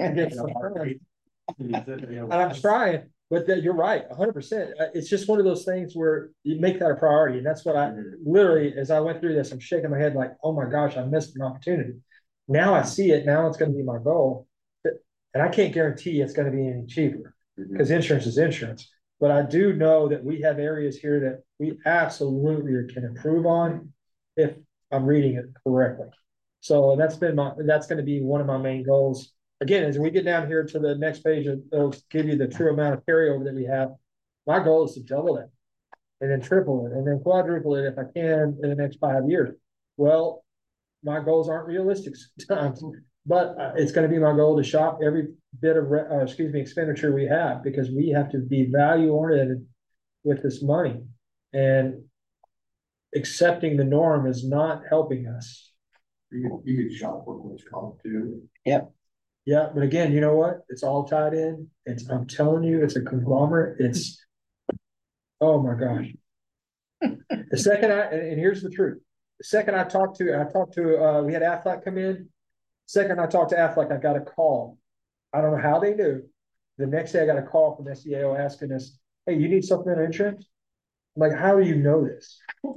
And I'm trying, but that you're right, hundred percent. It's just one of those things where you make that a priority. And that's what I literally, as I went through this, I'm shaking my head like, oh my gosh, I missed an opportunity. Now I see it. Now it's going to be my goal. And I can't guarantee it's going to be any cheaper because insurance is insurance. But I do know that we have areas here that we absolutely can improve on if I'm reading it correctly. So that's been my, that's going to be one of my main goals. Again, as we get down here to the next page, it'll give you the true amount of carryover that we have. My goal is to double it and then triple it and then quadruple it if I can in the next five years. Well, my goals aren't realistic sometimes, but uh, it's gonna be my goal to shop every bit of, re- uh, excuse me, expenditure we have, because we have to be value oriented with this money. And accepting the norm is not helping us. You, you could shop for what's called too. Yeah, but again, you know what? It's all tied in. It's, I'm telling you, it's a conglomerate. It's, oh my gosh. The second I, and, and here's the truth. The second I talked to, I talked to, uh, we had Aflac come in. Second I talked to Aflac, I got a call. I don't know how they knew. The next day I got a call from S E A O asking us, hey, you need supplemental insurance? I'm like, how do you know this?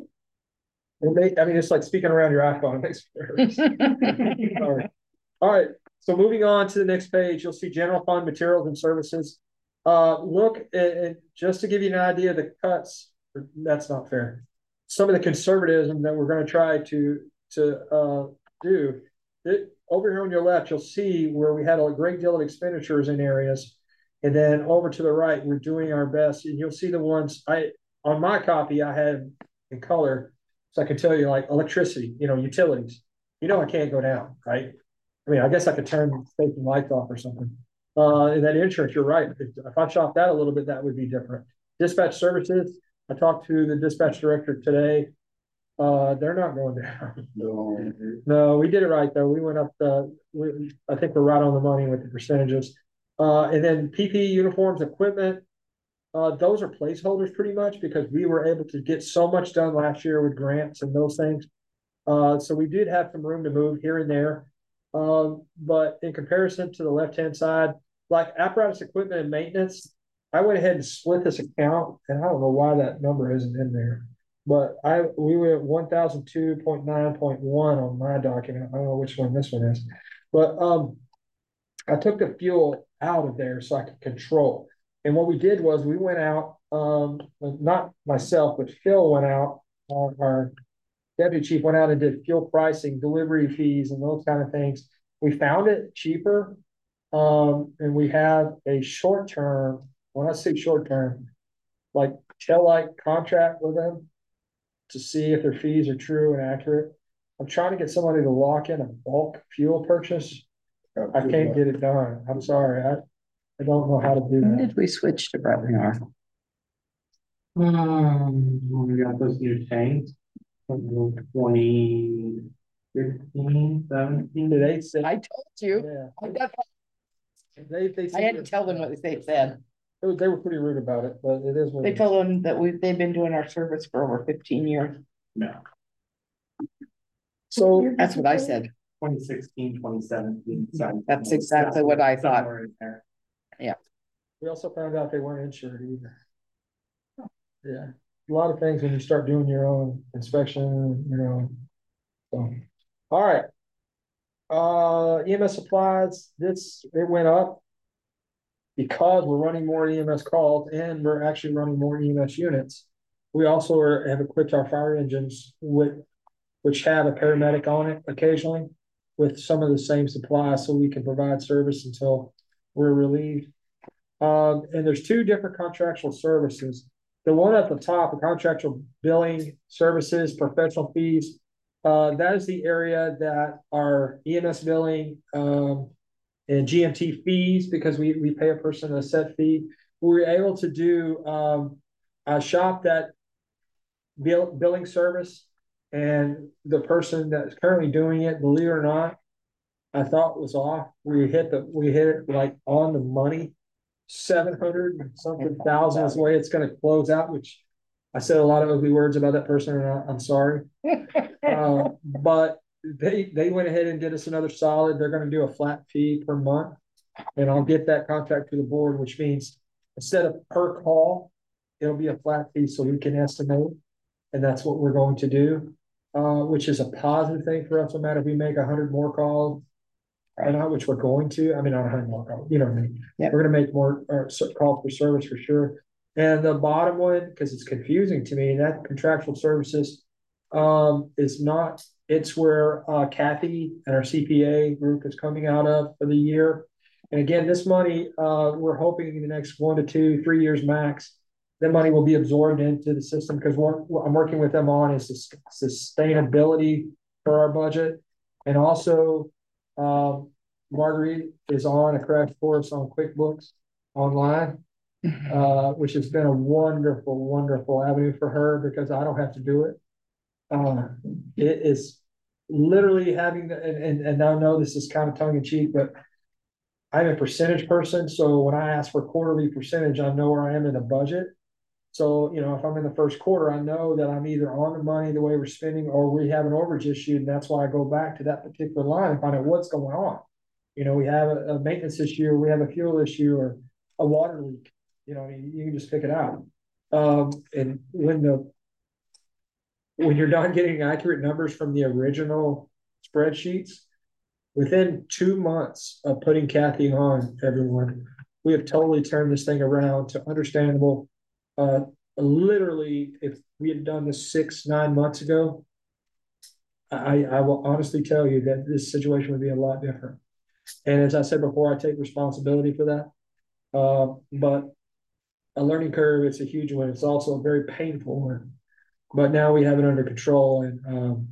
And they, I mean, it's like speaking around your iPhone. It makes me nervous. All right. All right. So moving on to the next page, you'll see general fund materials and services. Uh, look at, at just to give you an idea of the cuts. That's not fair. Some of the conservatism that we're going to try to to uh, do. It, over here on your left, you'll see where we had a great deal of expenditures in areas, and then over to the right, we're doing our best. And you'll see the ones I on my copy I had in color, so I can tell you like electricity, you know, utilities. You know, I can't go down, right? I mean, I guess I could turn station lights off or something. Uh, and that insurance, you're right. If, if I chop that a little bit, that would be different. Dispatch services. I talked to the dispatch director today. Uh, they're not going down. No. No, we did it right though. We went up the. We, I think we're right on the money with the percentages. Uh, and then P P E uniforms, equipment. Uh, those are placeholders pretty much because we were able to get so much done last year with grants and those things. Uh, so we did have some room to move here and there. Um, but in comparison to the left-hand side, like apparatus equipment and maintenance, I went ahead and split this account, and I don't know why that number isn't in there. But I we were at one thousand two point nine point one on my document. I don't know which one this one is. But um I took the fuel out of there so I could control. And what we did was we went out, um, not myself, but Phil went out, uh, our deputy chief went out and did fuel pricing, delivery fees, and those kind of things. We found it cheaper. Um, and we have a short term, when I say short term, like tail light contract with them to see if their fees are true and accurate. I'm trying to get somebody to lock in a bulk fuel purchase. I can't get it done. I'm sorry. I, I don't know how to do When that. did we switch to Bretton? Um, we got those new tanks. Twenty fifteen, seventeen. Did they say? I told you. Yeah. I got- They, they. I had to tell them what they said. They were, they were pretty rude about it, but it is what They it is. told them that we, they've been doing our service for over fifteen years. No, So That's what I said. twenty sixteen, twenty seventeen. That's exactly what I thought. Somewhere in there. we also found out they weren't insured either. Yeah, a lot of things when you start doing your own inspection, you know. So, all right. Uh, E M S supplies, this, it went up because we're running more E M S calls and we're actually running more E M S units. We also are, have equipped our fire engines with, which have a paramedic on it occasionally with some of the same supplies so we can provide service until we're relieved. Um, and there's two different contractual services. The one at the top, the contractual billing services, professional fees, uh, that is the area that our E M S billing um, and G M T fees, because we, we pay a person a set fee. We were able to do um, a shop that bill, billing service, and the person that's currently doing it, believe it or not, I thought was off. We hit the we hit it like on the money. seven hundred something thousand is the way it's going to close out, which I said a lot of ugly words about that person, and I, I'm sorry. uh, but they they went ahead and did us another solid. They're going to do a flat fee per month, and I'll get that contract to the board, which means instead of per call, it'll be a flat fee so we can estimate, and that's what we're going to do, uh, which is a positive thing for us. No matter if we make a hundred more calls. Right now, which we're going to, I mean, not a hundred more calls, you know what I mean? Yep. We're gonna make more uh, calls for service for sure. And the bottom one, because it's confusing to me, that contractual services um, is not, it's where uh, Kathy and our C P A group is coming out of for the year. And again, this money, uh, we're hoping in the next one to two, three years max, that money will be absorbed into the system because what I'm working with them on is the sustainability for our budget. And also, um, Marguerite is on a crash course on QuickBooks online, uh, which has been a wonderful, wonderful avenue for her because I don't have to do it. Uh, it is literally having, the, and, and, and I know this is kind of tongue in cheek, but I'm a percentage person. So when I ask for quarterly percentage, I know where I am in the budget. So, you know, if I'm in the first quarter, I know that I'm either on the money the way we're spending or we have an overage issue. And that's why I go back to that particular line and find out what's going on. You know, we have a, a maintenance issue, or we have a fuel issue, or a water leak. You know, you, you can just pick it out. Um, and when the when you're done getting accurate numbers from the original spreadsheets, within two months of putting Kathy on, everyone, we have totally turned this thing around to understandable. Uh, literally, if we had done this six, nine months ago, I, I will honestly tell you that this situation would be a lot different. And as I said before, I take responsibility for that. Uh, but a learning curve, it's a huge one. It's also a very painful one. But now we have it under control, and um,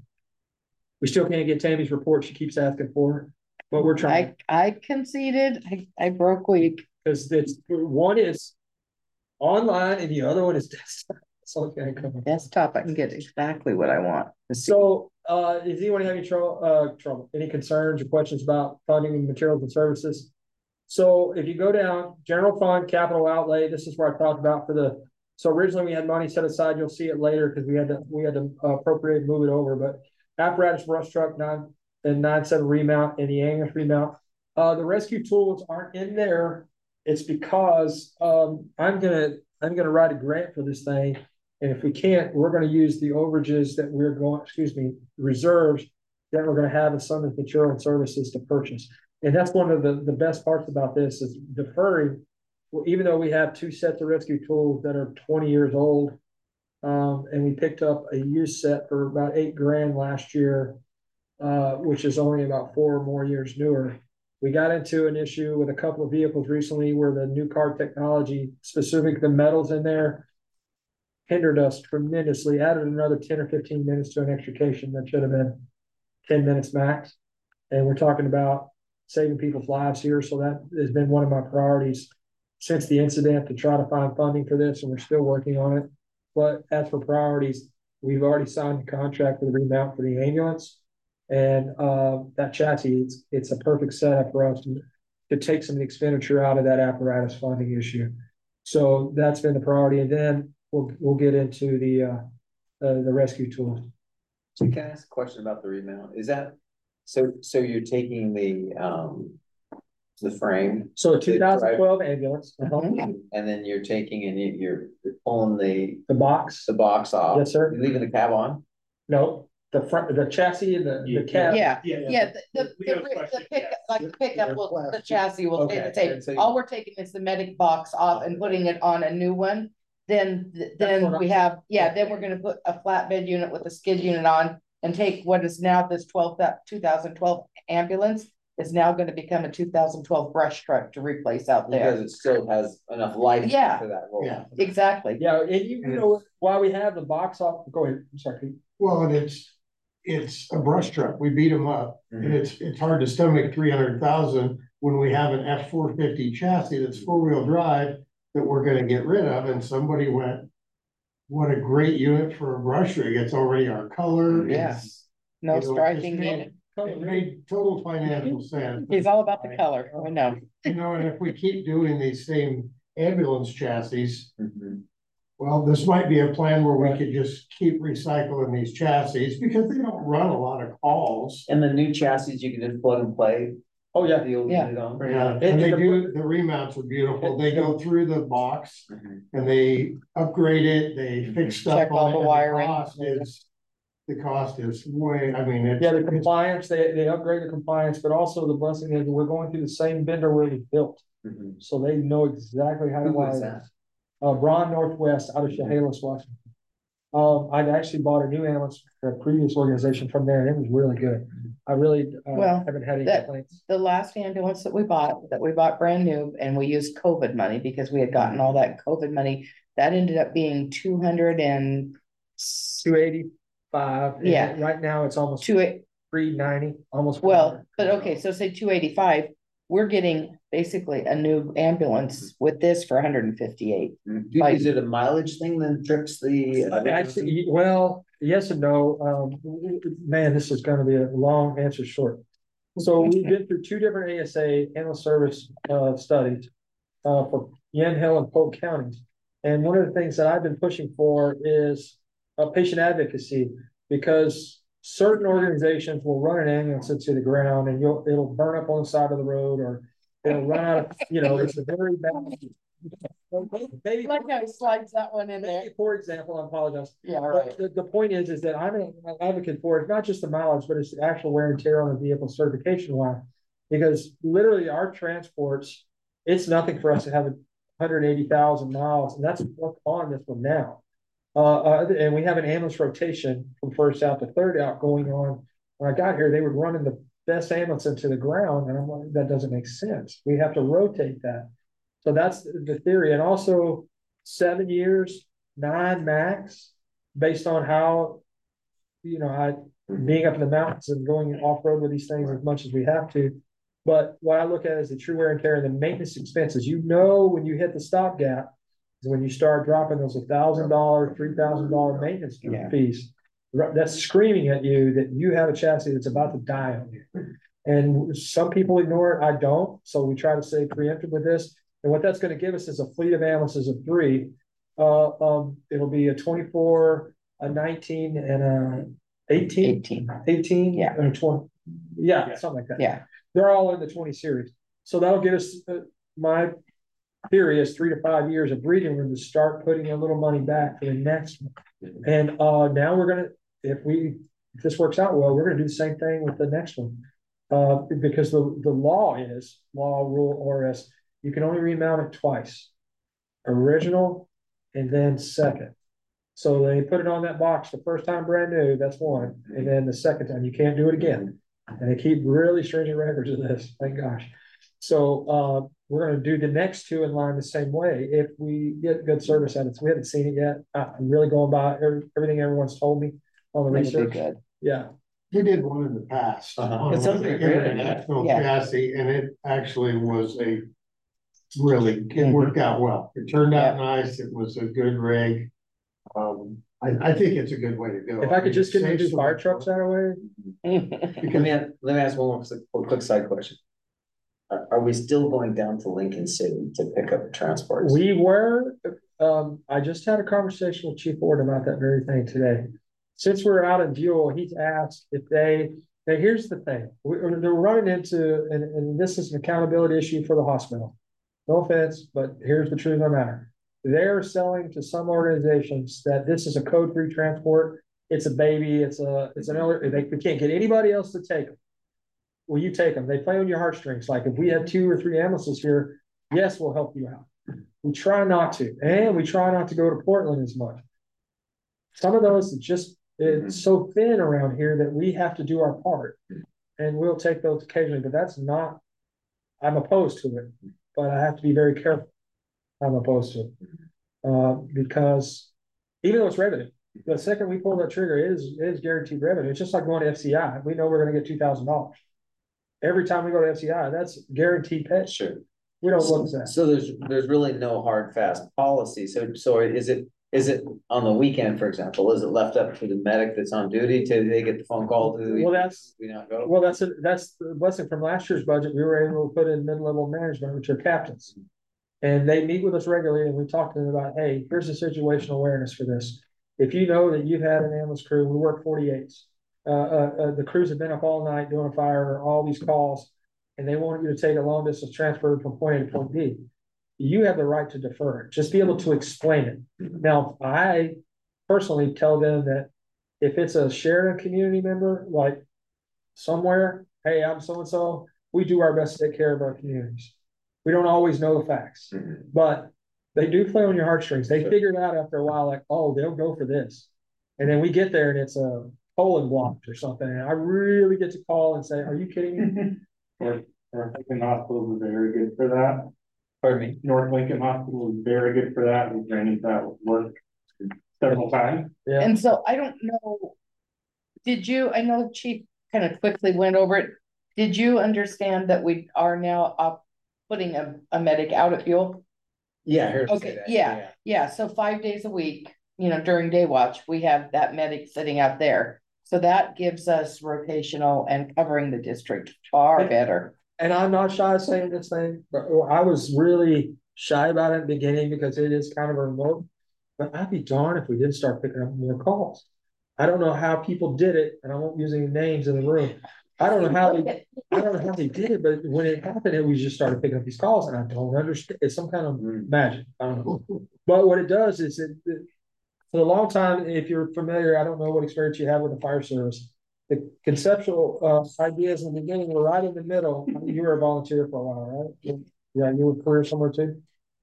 we still can't get Tammy's report. She keeps asking for it, but we're trying. I, I conceded, I, I broke weak. Because it's one is online and the other one is desktop. So okay, come on. Desktop, I can get exactly what I want. So, uh, does anyone have any trouble, uh, trouble, any concerns or questions about funding and materials and services? So if you go down, general fund, capital outlay, this is where I talked about for the, so originally we had money set aside, you'll see it later because we had to, we had to uh, appropriate and move it over, but apparatus, brush truck, nine and nine seven remount and the ambulance remount. Uh, the rescue tools aren't in there. It's because um, I'm gonna I'm gonna write a grant for this thing, and if we can't, we're gonna use the overages that we're going, excuse me, reserves that we're gonna have in some of the material and services to purchase. And that's one of the, the best parts about this is deferring, well, even though we have two sets of rescue tools that are twenty years old, um, and we picked up a used set for about eight grand last year, uh, which is only about four more years newer. We got into an issue with a couple of vehicles recently where the new car technology, specific the metals in there, hindered us tremendously, added another ten or fifteen minutes to an extrication that should have been ten minutes max. And we're talking about saving people's lives here. So that has been one of my priorities since the incident, to try to find funding for this, and we're still working on it. But as for priorities, we've already signed the contract for the remount for the ambulance. And uh, that chassis, it's, it's a perfect setup for us to, to take some of the expenditure out of that apparatus funding issue. So that's been the priority. And then we'll, we'll get into the, uh, uh, the rescue tools. So can I ask a question about the remount? Is that, so, so you're taking the, um, the frame? So a two thousand twelve ambulance. Uh-huh. And then you're taking and you- you're pulling the, The box. the box off. Yes, sir. You're leaving the cab on? No, the front, the chassis and the, the cab. Yeah, Yeah. yeah, the, the, We have a the, the question, pick, yes. like the pickup, will the chassis will stay the Okay, same. so you- All we're taking is the medic box off and putting it on a new one. Then, That's then what we I'm- have, yeah, then we're gonna put a flatbed unit with a skid unit on and take what is now this twelve, that two thousand twelve ambulance is now gonna become a two thousand twelve brush truck to replace out Because there. it still has enough life Yeah. for that role. Yeah. Exactly. Yeah, and you, you know, while we have the box off, go ahead, I'm sorry. Pete. Well, and it's, it's a brush truck. We beat them up. And Mhm. it's, it's hard to stomach three hundred thousand when we have an F four fifty chassis that's four wheel drive that we're gonna get rid of. And somebody went, what a great unit for a brush rig. It's already our color. Yeah. It's- No you know, it striping just made- needed. It made total financial sense. He's all about the color. I know. You know, and if we keep doing these same ambulance chassis, Mhm. well, this might be a plan where we Right. could just keep recycling these chassis because they don't run a lot of calls. And the new chassis, you can just plug and play. Oh, yeah. The old Yeah. unit on. Yeah, And and they the- do, the remounts are beautiful. They go through the box Mhm. and they upgrade it, they fix stuff Check all on it. the and wiring. cost is, the cost is way, I mean, it's. Yeah, the compliance, they, they upgrade the compliance, but also the blessing is we're going through the same vendor where we built. Mhm. So they know exactly how to Who wire is it. that? Uh, Braun Northwest out of Chehalis, Washington. Um, I'd actually bought a new ambulance for a previous organization from there, and it was really good. I really, uh, Well, haven't had any that- complaints. The last ambulance that we bought, that we bought brand new, and we used COVID money because we had gotten all that COVID money. That ended up being two hundred and Two eighty-five. and Yeah. Right now, it's almost two, three ninety, almost. Well, but okay, so say two eighty-five, we're getting basically a new ambulance with this for hundred and fifty-eight. Like- Is it a mileage thing that trips the? uh, Actually, well, yes and no. Um, man, this is gonna be a long answer short. So we've been through two different A S A animal service uh studies uh for Yen Hill and Polk counties. And one of the things that I've been pushing for is uh, patient advocacy, because certain organizations will run an ambulance into the ground and you'll, it'll burn up on the side of the road, or it'll run out of, you know, it's a very bad. Maybe, Like how he slides that one in there. maybe, for example, I apologize. Yeah, But right. the, the point is, is that I'm an advocate for it, not just the mileage, but it's the actual wear and tear on the vehicle certification wise. Because literally our transports, it's nothing for us to have a hundred eighty thousand miles, and that's what's on this one now. Uh, uh, and we have an ambulance rotation from first out to third out going on. When I got here, they were running the best ambulance into the ground, and I'm like, that doesn't make sense. We have to rotate that. So that's the theory. And also seven years, nine max, based on how, you know, I being up in the mountains and going off-road with these things as much as we have to. But what I look at is the true wear and tear and the maintenance expenses. You know, when you hit the stopgap, is when you start dropping those a thousand dollar, three thousand dollar maintenance Yeah. fees. That's screaming at you that you have a chassis that's about to die on you. And some people ignore it. I don't. So we try to stay preemptive with this. And what that's going to give us is a fleet of ambulances of three. Uh, um, it'll be a twenty-four, a nineteen, and a eighteen. Eighteen. eighteen, Yeah. and a twenty. Yeah, something like that. Yeah. They're all in the twenty series. So that'll give us, uh, my theory is three to five years of breathing room to start putting a little money back for the next one. And uh, now we're gonna, if we, if this works out well, we're gonna do the same thing with the next one. Uh, because the, the law is, law, rule, O R S, you can only remount it twice. Original and then second. So they put it on that box the first time brand new, that's one. And then the second time, you can't do it again. And they keep really stringent records of this, thank gosh. So uh, we're gonna do the next two in line the same way if we get good service at it. So we haven't seen it yet. I'm really going by every, everything everyone's told me on the That'd be research. good. Yeah. We did one in the past. Uh-huh. On It sounds an like a great idea. international Yeah. chassis, and it actually was a really, it Mhm. worked out well. It turned out nice. It was a good rig. Um, I, I think it's a good way to go. If I could just get me to Saves do fire some- trucks that way. Let me, let me ask one more quick, quick side question. Are, are we still going down to Lincoln City to pick up transports? We were, um, I just had a conversation with Chief Ward about that very thing today. Since we're out in Buell, he's asked if they, now here's the thing, we, they're running into, and, and this is an accountability issue for the hospital. No offense, but here's the truth of the matter. They're selling to some organizations that this is a code-free transport. It's a baby, it's a, it's an elder, they, we can't get anybody else to take them. Will you take them? They play on your heartstrings. Like if we had two or three ambulances here, yes, we'll help you out. We try not to, and we try not to go to Portland as much. Some of those just, it's so thin around here that we have to do our part, and we'll take those occasionally, but that's not, I'm opposed to it, but I have to be very careful. I'm opposed to it. Uh, because even though it's revenue, the second we pull that trigger, it is, it is guaranteed revenue. It's just like going to F C I. We know we're going to get two thousand dollars. Every time we go to F C I, that's guaranteed pay. Sure. We don't look at that. So there's, there's really no hard, fast policy. So, so is it, is it on the weekend, for example, is it left up to the medic that's on duty to, they get the phone call to? Well, that's, We not go? well, that's, a, that's the blessing from last year's budget. We were able to put in mid-level management, which are captains. And they meet with us regularly and we talk to them about, hey, here's the situational awareness for this. If you know that you've had an ambulance crew, we work forty-eights. Uh, uh, uh, the crews have been up all night doing a fire, all these calls, and they want you to take a long distance transfer from point A to point B. You have the right to defer it. Just be able to explain it. Now, I personally tell them that if it's a shared community member, like somewhere, hey, I'm so-and-so, we do our best to take care of our communities. We don't always know the facts, Mhm. but they do play on your heartstrings. They Sure. figure it out after a while, like, oh, they'll go for this. And then we get there and it's a colon blocked or something. And I really get to call and say, are you kidding me? North, North Lincoln Hospital is very good for that. Pardon me? North Lincoln Hospital is very good for that. We've ran into that with work several times. Yeah. And so I don't know. Did you, I know Chief kind of quickly went over it. Did you understand that we are now up putting a, a medic out at Fuel? Yeah, I heard her say Okay, that, yeah, yeah, so five days a week, you know, during day watch, we have that medic sitting out there. So that gives us rotational and covering the district far better. And I'm not shy of saying this thing, but I was really shy about it in the beginning because it is kind of a remote. But I'd be darned if we didn't start picking up more calls. I don't know how people did it, and I won't use any names in the room. I don't know how they, I don't know how they did it, but when it happened, it we just started picking up these calls, and I don't understand. It's some kind of magic. I don't know. But what it does is it, it for a long time, if you're familiar, I don't know what experience you have with the fire service. The conceptual uh, ideas in the beginning were right in the middle. You were a volunteer for a while, right? Yeah, you were career somewhere too.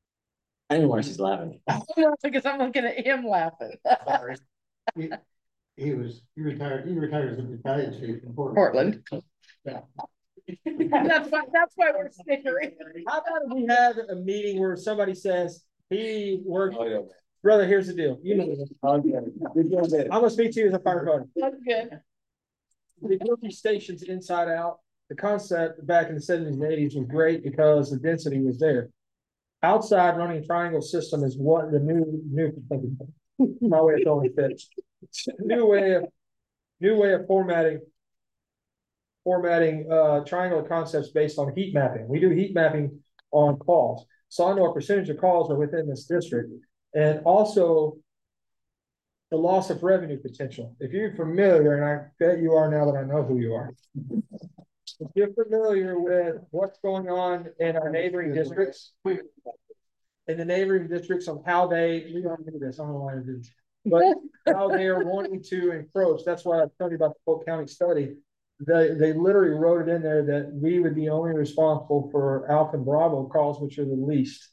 I know why she's laughing. Because I'm looking at him laughing. Sorry. He, he was, he retired, he retired as a battalion chief in Portland. Portland. Yeah. That's why, that's why we're snickering. How about we have a meeting where somebody says he worked, Oh, yeah. brother, here's the deal. You know this. I'm gonna speak to you as a firefighter. That's good. We built these stations inside out. The concept back in the seventies and eighties was great because the density was there. Outside running a triangle system is what the new new my way of throwing fits. New way of new way of formatting formatting uh triangle concepts based on heat mapping. We do heat mapping on calls. So I know a percentage of calls are within this district. And also the loss of revenue potential. If you're familiar, and I bet you are now that I know who you are. If you're familiar with what's going on in our neighboring districts, in the neighboring districts on how they, we don't do this, I don't know why I do this, but how they are wanting to encroach. That's why I'm telling you about the Polk County study. They, they literally wrote it in there that we would be only responsible for Alpha and Bravo calls, which are the least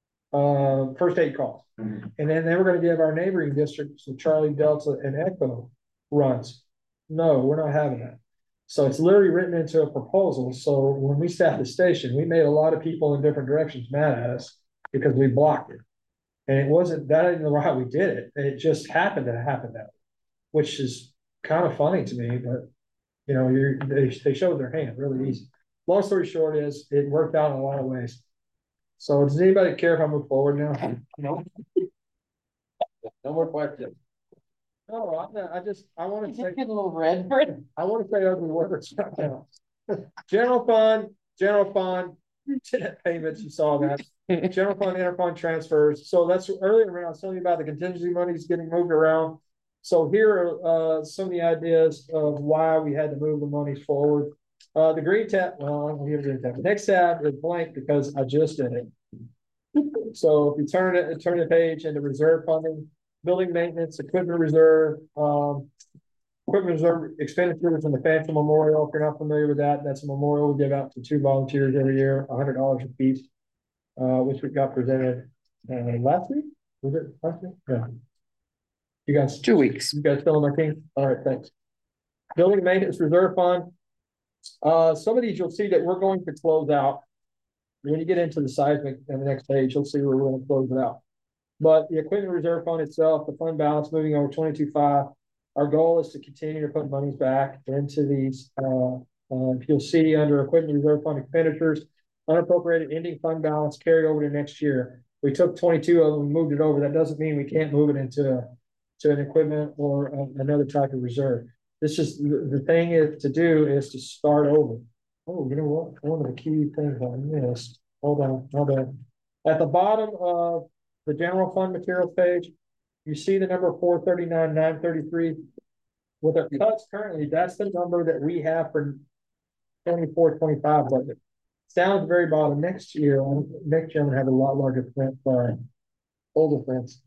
uh, first aid calls. Mm-hmm. And then they were going to give our neighboring districts, so Charlie, Delta, and Echo runs. No, we're not having that. So it's literally written into a proposal. So when we staffed the station, we made a lot of people in different directions mad at us because we blocked it. And it wasn't, that I didn't know how we did it. It just happened to happen that way, which is kind of funny to me, but you know, you're, they, they showed their hand really easy. Long story short is it worked out in a lot of ways. So does anybody care if I move forward now? No. No more questions. No, I'm not, I just, I want to say. Get a little red. I want to say ugly words right now. General fund, general fund, payments, you saw that. General fund, interfund transfers. So that's earlier when I was telling you about the contingency monies getting moved around. So here are uh, some of the ideas of why we had to move the monies forward. Uh, the green tab, well, I'm here green tab. The next tab is blank because I just did it. So if you turn it, turn the page into reserve funding, building maintenance, equipment reserve, um, equipment reserve expenditures in the Phantom Memorial. If you're not familiar with that, that's a memorial we give out to two volunteers every year, a hundred dollars a piece, uh, which we got presented uh, last week. Was it last week? Yeah. You guys, Two weeks. You guys still on my team? All right, thanks. Building maintenance reserve fund. Uh, some of these you'll see that we're going to close out. When you get into the seismic on the next page, you'll see where we're going to close it out. But the equipment reserve fund itself, the fund balance moving over twenty-two five. Our goal is to continue to put monies back into these. Uh, uh, if you'll see under equipment reserve fund expenditures, unappropriated ending fund balance carry over to next year. We took twenty-two of them and moved it over. That doesn't mean we can't move it into a, to an equipment or uh, another type of reserve. This is the, the thing is to do is to start over. Oh, you know what? One of the key things I missed. Hold on, hold on. At the bottom of the general fund materials page, you see the number four thirty-nine, nine thirty-three. With our cuts currently, that's the number that we have for twenty-four, twenty-five budget. Down at the very bottom next year, next year I'm gonna have a lot larger print for older prints.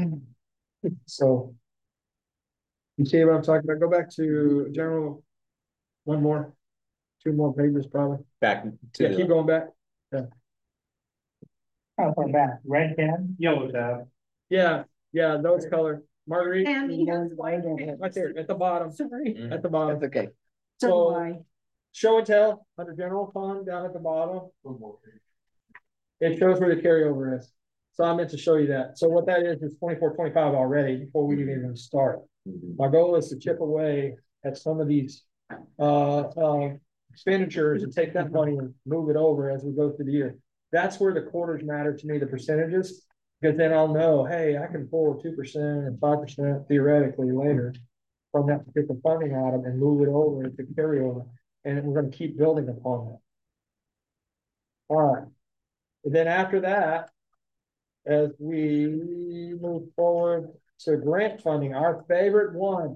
So you see what I'm talking about? Go back to general, one more, two more pages probably. Back to Yeah, the, keep going back. Yeah. How far back? Red tab, yellow tab. Yeah, yeah, those color. Marguerite. And he has white. Right there at the bottom. Sorry. At the bottom. That's okay. So show and tell under general fund down at the bottom. It shows where the carryover is. So I meant to show you that. So what that is is twenty-four, twenty-five already before we even start. My goal is to chip away at some of these uh, uh, expenditures and take that money and move it over as we go through the year. That's where the quarters matter to me, the percentages, because then I'll know, hey, I can pull two percent and five percent theoretically later from that particular funding item and move it over into carryover, and we're gonna keep building upon that. All right, and then after that, as we move forward to grant funding, our favorite one.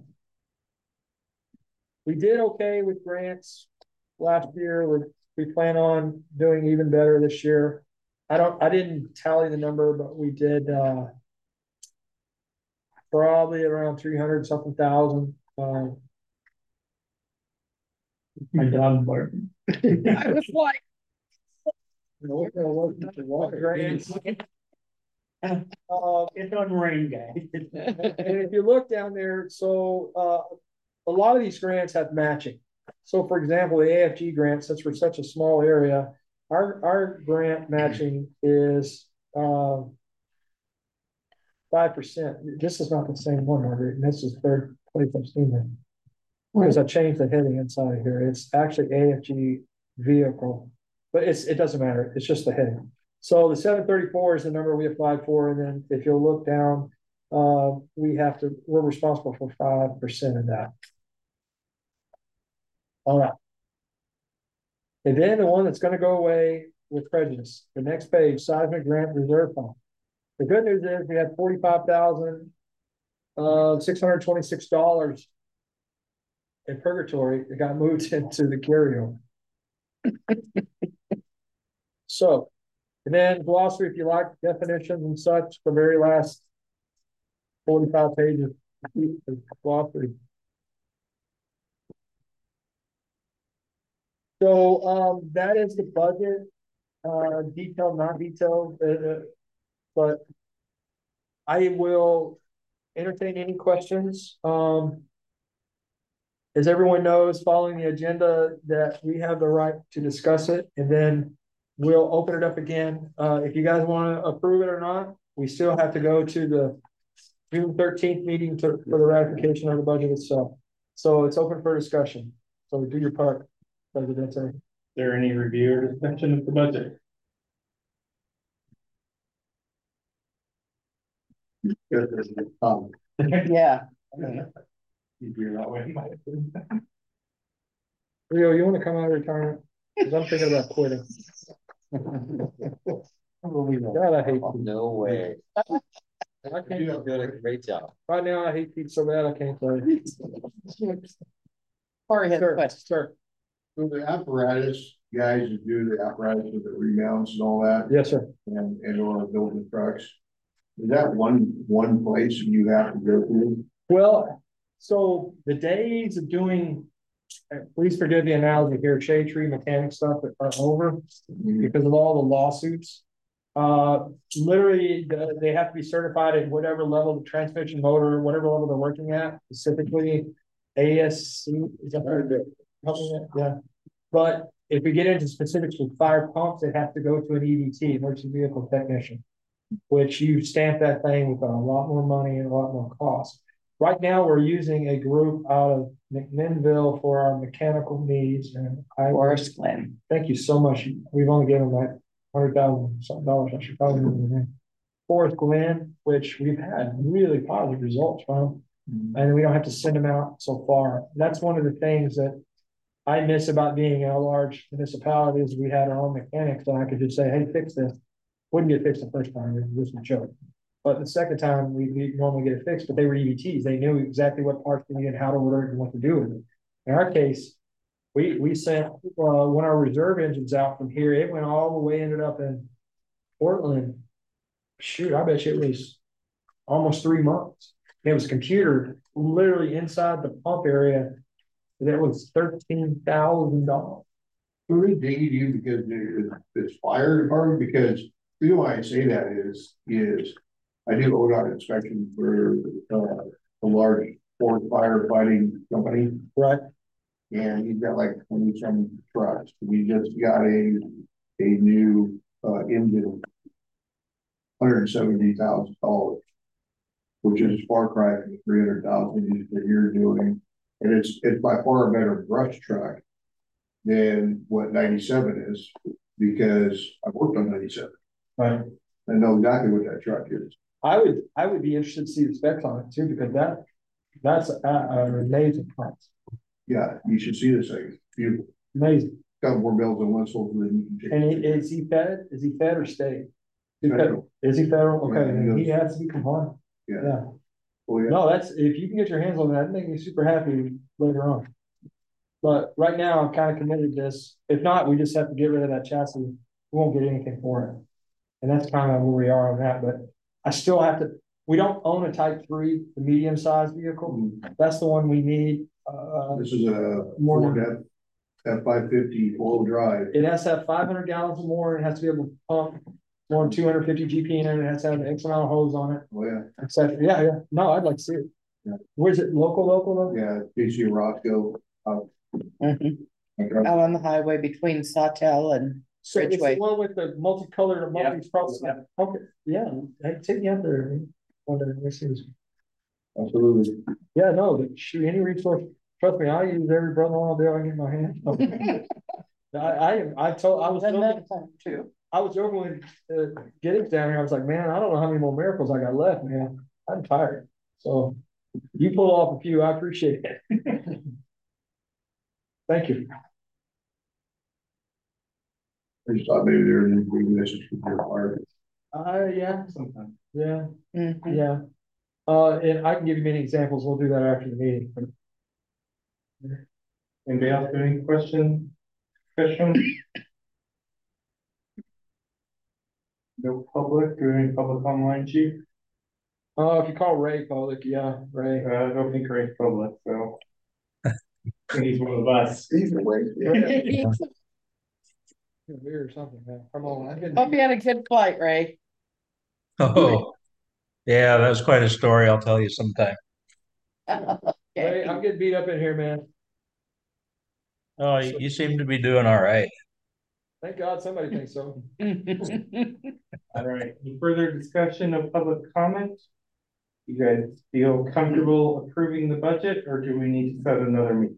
We did okay with grants last year. We, we plan on doing even better this year. I don't, I didn't tally the number, but we did, uh, probably around three hundred something thousand. Um, My dog barking. I was like, no, no, wasn't the water grants. Uh, It's on rain, guy. and if you look down there, so, uh, a lot of these grants have matching. So for example, the A F G grant, since we're such a small area, our, our grant matching is, um, five percent. This is not the same one, Margaret, and this is third place I've seen that. Because I changed the heading inside of here. It's actually A F G vehicle, but it's, it doesn't matter. It's just the heading. So the seven thirty-four is the number we applied for. And then if you'll look down, uh, we have to, we're responsible for five percent of that. All right. And then the one that's going to go away with prejudice, the next page, seismic grant reserve fund. The good news is we had forty-five thousand uh six hundred twenty-six dollars in purgatory that got moved into the carryover. So, and then glossary, if you like, definitions and such, the very last forty-five pages of glossary. So um, that is the budget, uh, detailed, not detailed, uh, but I will entertain any questions. Um, as everyone knows, following the agenda, that we have the right to discuss it, and then we'll open it up again. Uh, if you guys want to approve it or not, we still have to go to the June thirteenth meeting to, for the ratification of the budget itself. So it's open for discussion. So do your part, President. Is there any review or discussion of the budget? Um, Yeah. You're that way. Rio, you want to come out of retirement? Because I'm thinking about quitting. God, I hate Pete. No way. I You're can't. doing a great job. Right now, I hate Pete so bad I can't play. Corey has a Sir, question. sir. So the apparatus, guys that do the apparatus with the remounts and all that, Yes, sir. and, and or building trucks. Is that one, one place you have to go to? Well, so the days of doing, uh, please forgive the analogy here, shade tree mechanic stuff that are over because of all the lawsuits. Uh, literally, the, they have to be certified at whatever level the transmission motor, whatever level they're working at, specifically A S C. Is that right? Yeah. But if we get into specifics with fire pumps, it has to go to an E V T, emergency vehicle technician, which you stamp that thing with a lot more money and a lot more cost. Right now, we're using a group out of McMinnville for our mechanical needs, and I Forrest Glenn. thank you so much. We've only given like hundred thousand something dollars. I should probably remember the name. Forrest Glenn, which we've had really positive results from, and we don't have to send them out so far. That's one of the things that I miss about being in a large municipality is we had our own mechanics, and I could just say, "Hey, fix this." Wouldn't get fixed the first time. It was a joke. But the second time, we, we normally get it fixed, but they were E V Ts. They knew exactly what parts they needed, how to order it, and what to do with it. In our case, we, we sent uh, one of our reserve engines out from here. It went all the way, ended up in Portland. Shoot, I bet you it was almost three months. It was computer literally inside the pump area. That was thirteen thousand dollars. Who they digging you because it's, it's fire department? Because the reason why I say that is, is I do O D O T inspection for uh, a large forest firefighting company. Right. And he's got like twenty some trucks. We just got a, a new uh, engine. one hundred seventy thousand dollars, which is a far cry from the three hundred thousand that you're doing And it's, it's by far a better brush truck than what ninety-seven is, because I've worked on ninety-seven. Right. I know exactly what that truck is. I would, I would be interested to see the specs on it too, because that, that's a- an amazing price. Yeah, you should see this thing. Beautiful. Amazing. Got more bells and whistles than you can And take. he- is he fed? Is he fed or state? He fed- Federal. Is he federal? Yeah, Okay, he then he goes- has to be compliant. Yeah. Yeah. Oh, yeah. No, that's, if you can get your hands on that, that'd make me super happy later on. But right now, I'm kind of committed to this. If not, we just have to get rid of that chassis. We won't get anything for it. And that's kind of where we are on that, but I still have to, we don't own a type three, the medium sized vehicle. That's the one we need. Uh, This is a More Ford than- F, F five fifty four-wheel drive. it has to have five hundred gallons or more. It has to be able to pump more than two hundred fifty G P in it. It has to have an X amount of hose on it, Oh, yeah, et cetera. Yeah, yeah. No, I'd like to see it. Yeah. Where's it? Local, local, local? yeah, J C Roscoe. uh, Mhm. okay. Out on the highway between Sawtell and So it's the Ridgeway. one with the multicolored and Yeah. multi-cross. Okay, yeah, hey, take me out there. One day, this is- Absolutely. Yeah, no, but shoot, any resource, trust me, I use every brother-in-law deal I get my hand. I, I, I told, I was, And joking- that time too. I was joking with, uh, Giddings down here, I was like, man, I don't know how many more miracles I got left, man, I'm tired, so. You pull off a few, I appreciate it. Thank you. I just thought maybe there was a big message from your part. Uh, yeah, Sometimes. yeah, Mhm. yeah. Uh, and I can give you many examples, we'll do that after the meeting. Anybody else have any questions? Discussion? No public, do any public online, chief? Uh, if you call Ray Pollock, yeah, Ray. Uh, I don't think Ray's public, so. I think he's one of us. Either way, yeah. Beer or something, man, come on. I'm getting- Hope you had a good flight, Ray. Oh, yeah, that was quite a story. I'll tell you sometime. Ray, I'm getting beat up in here, man. Oh, you, you seem to be doing all right. Thank God somebody thinks so. All right, any further discussion of public comment? You guys feel comfortable approving the budget, or do we need to set another meeting?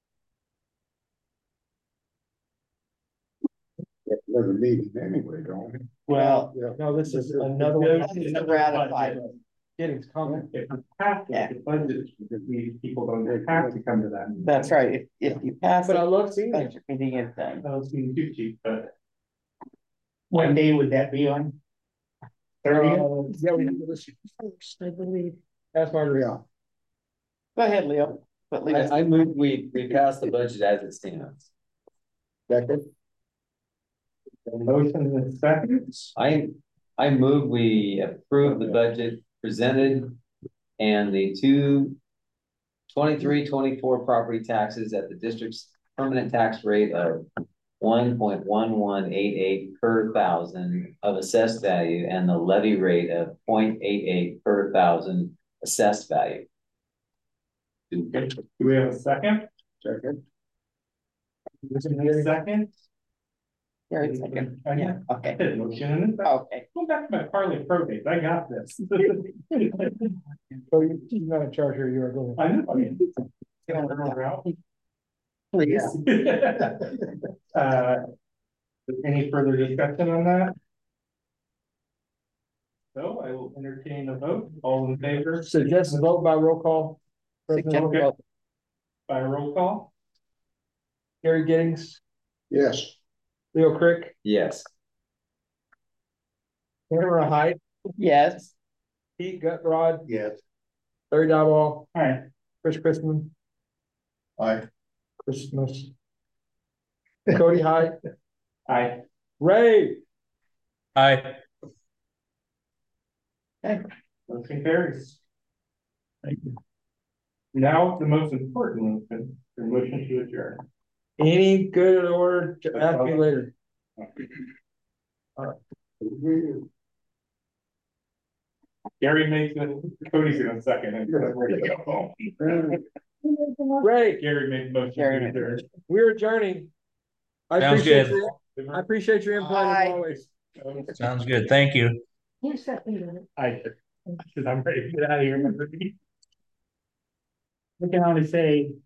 Another meeting anyway, don't we? Well, Yeah. No, this is another one. This is a ratified. Giddings comment. if we have to, the budget, we, people don't have to come to that. That's right. If, if you pass But I it, love seeing you. budget meeting is done. I was being too cheap, but. What day would that be on? Thirtieth? Uh, Yeah, we have this first, I believe. That's Margaret. Go ahead, Leo. But Leo. I, I move, we, we pass the budget as it stands. Second, Motion and seconds. I, I move we approve the budget presented and the two twenty-three, twenty-four property taxes at the district's permanent tax rate of one point one one eight eight per thousand of assessed value and the levy rate of zero point eight eight per thousand assessed value. Okay, do we have a second? second, Second? Gary, second. Oh, yeah. Okay. Did motion and a- Okay. Go back to my Harley probate, I got this. So you- you're not in charge here, you are going. I know. I mean, can I run around? Please. Uh, any further discussion on that? So I will entertain a vote, all in favor, Suggest a vote by roll call. President, Suggest a vote. by roll call? Gary Giddings, yes. Leo Crick, Yes. Tamara Hyde, Yes. Pete Gutrod, Yes. Larry Dowell, All right, Chris Christman, Aye. Christmas. Cody Hyde, aye. Ray. Hi. Motion carries. Thank you. Now, the most important motion, the motion to adjourn. Any good order to ask me later. Gary makes it, Cody's in a second. and we're ready to go home. Ray, Gary made the motion Gary to made adjourn. we're adjourning. I Sounds appreciate good. your, I appreciate your input Aye. as always. Sounds good. Thank you. I, because I'm ready to get out of here. Remember me? We can only say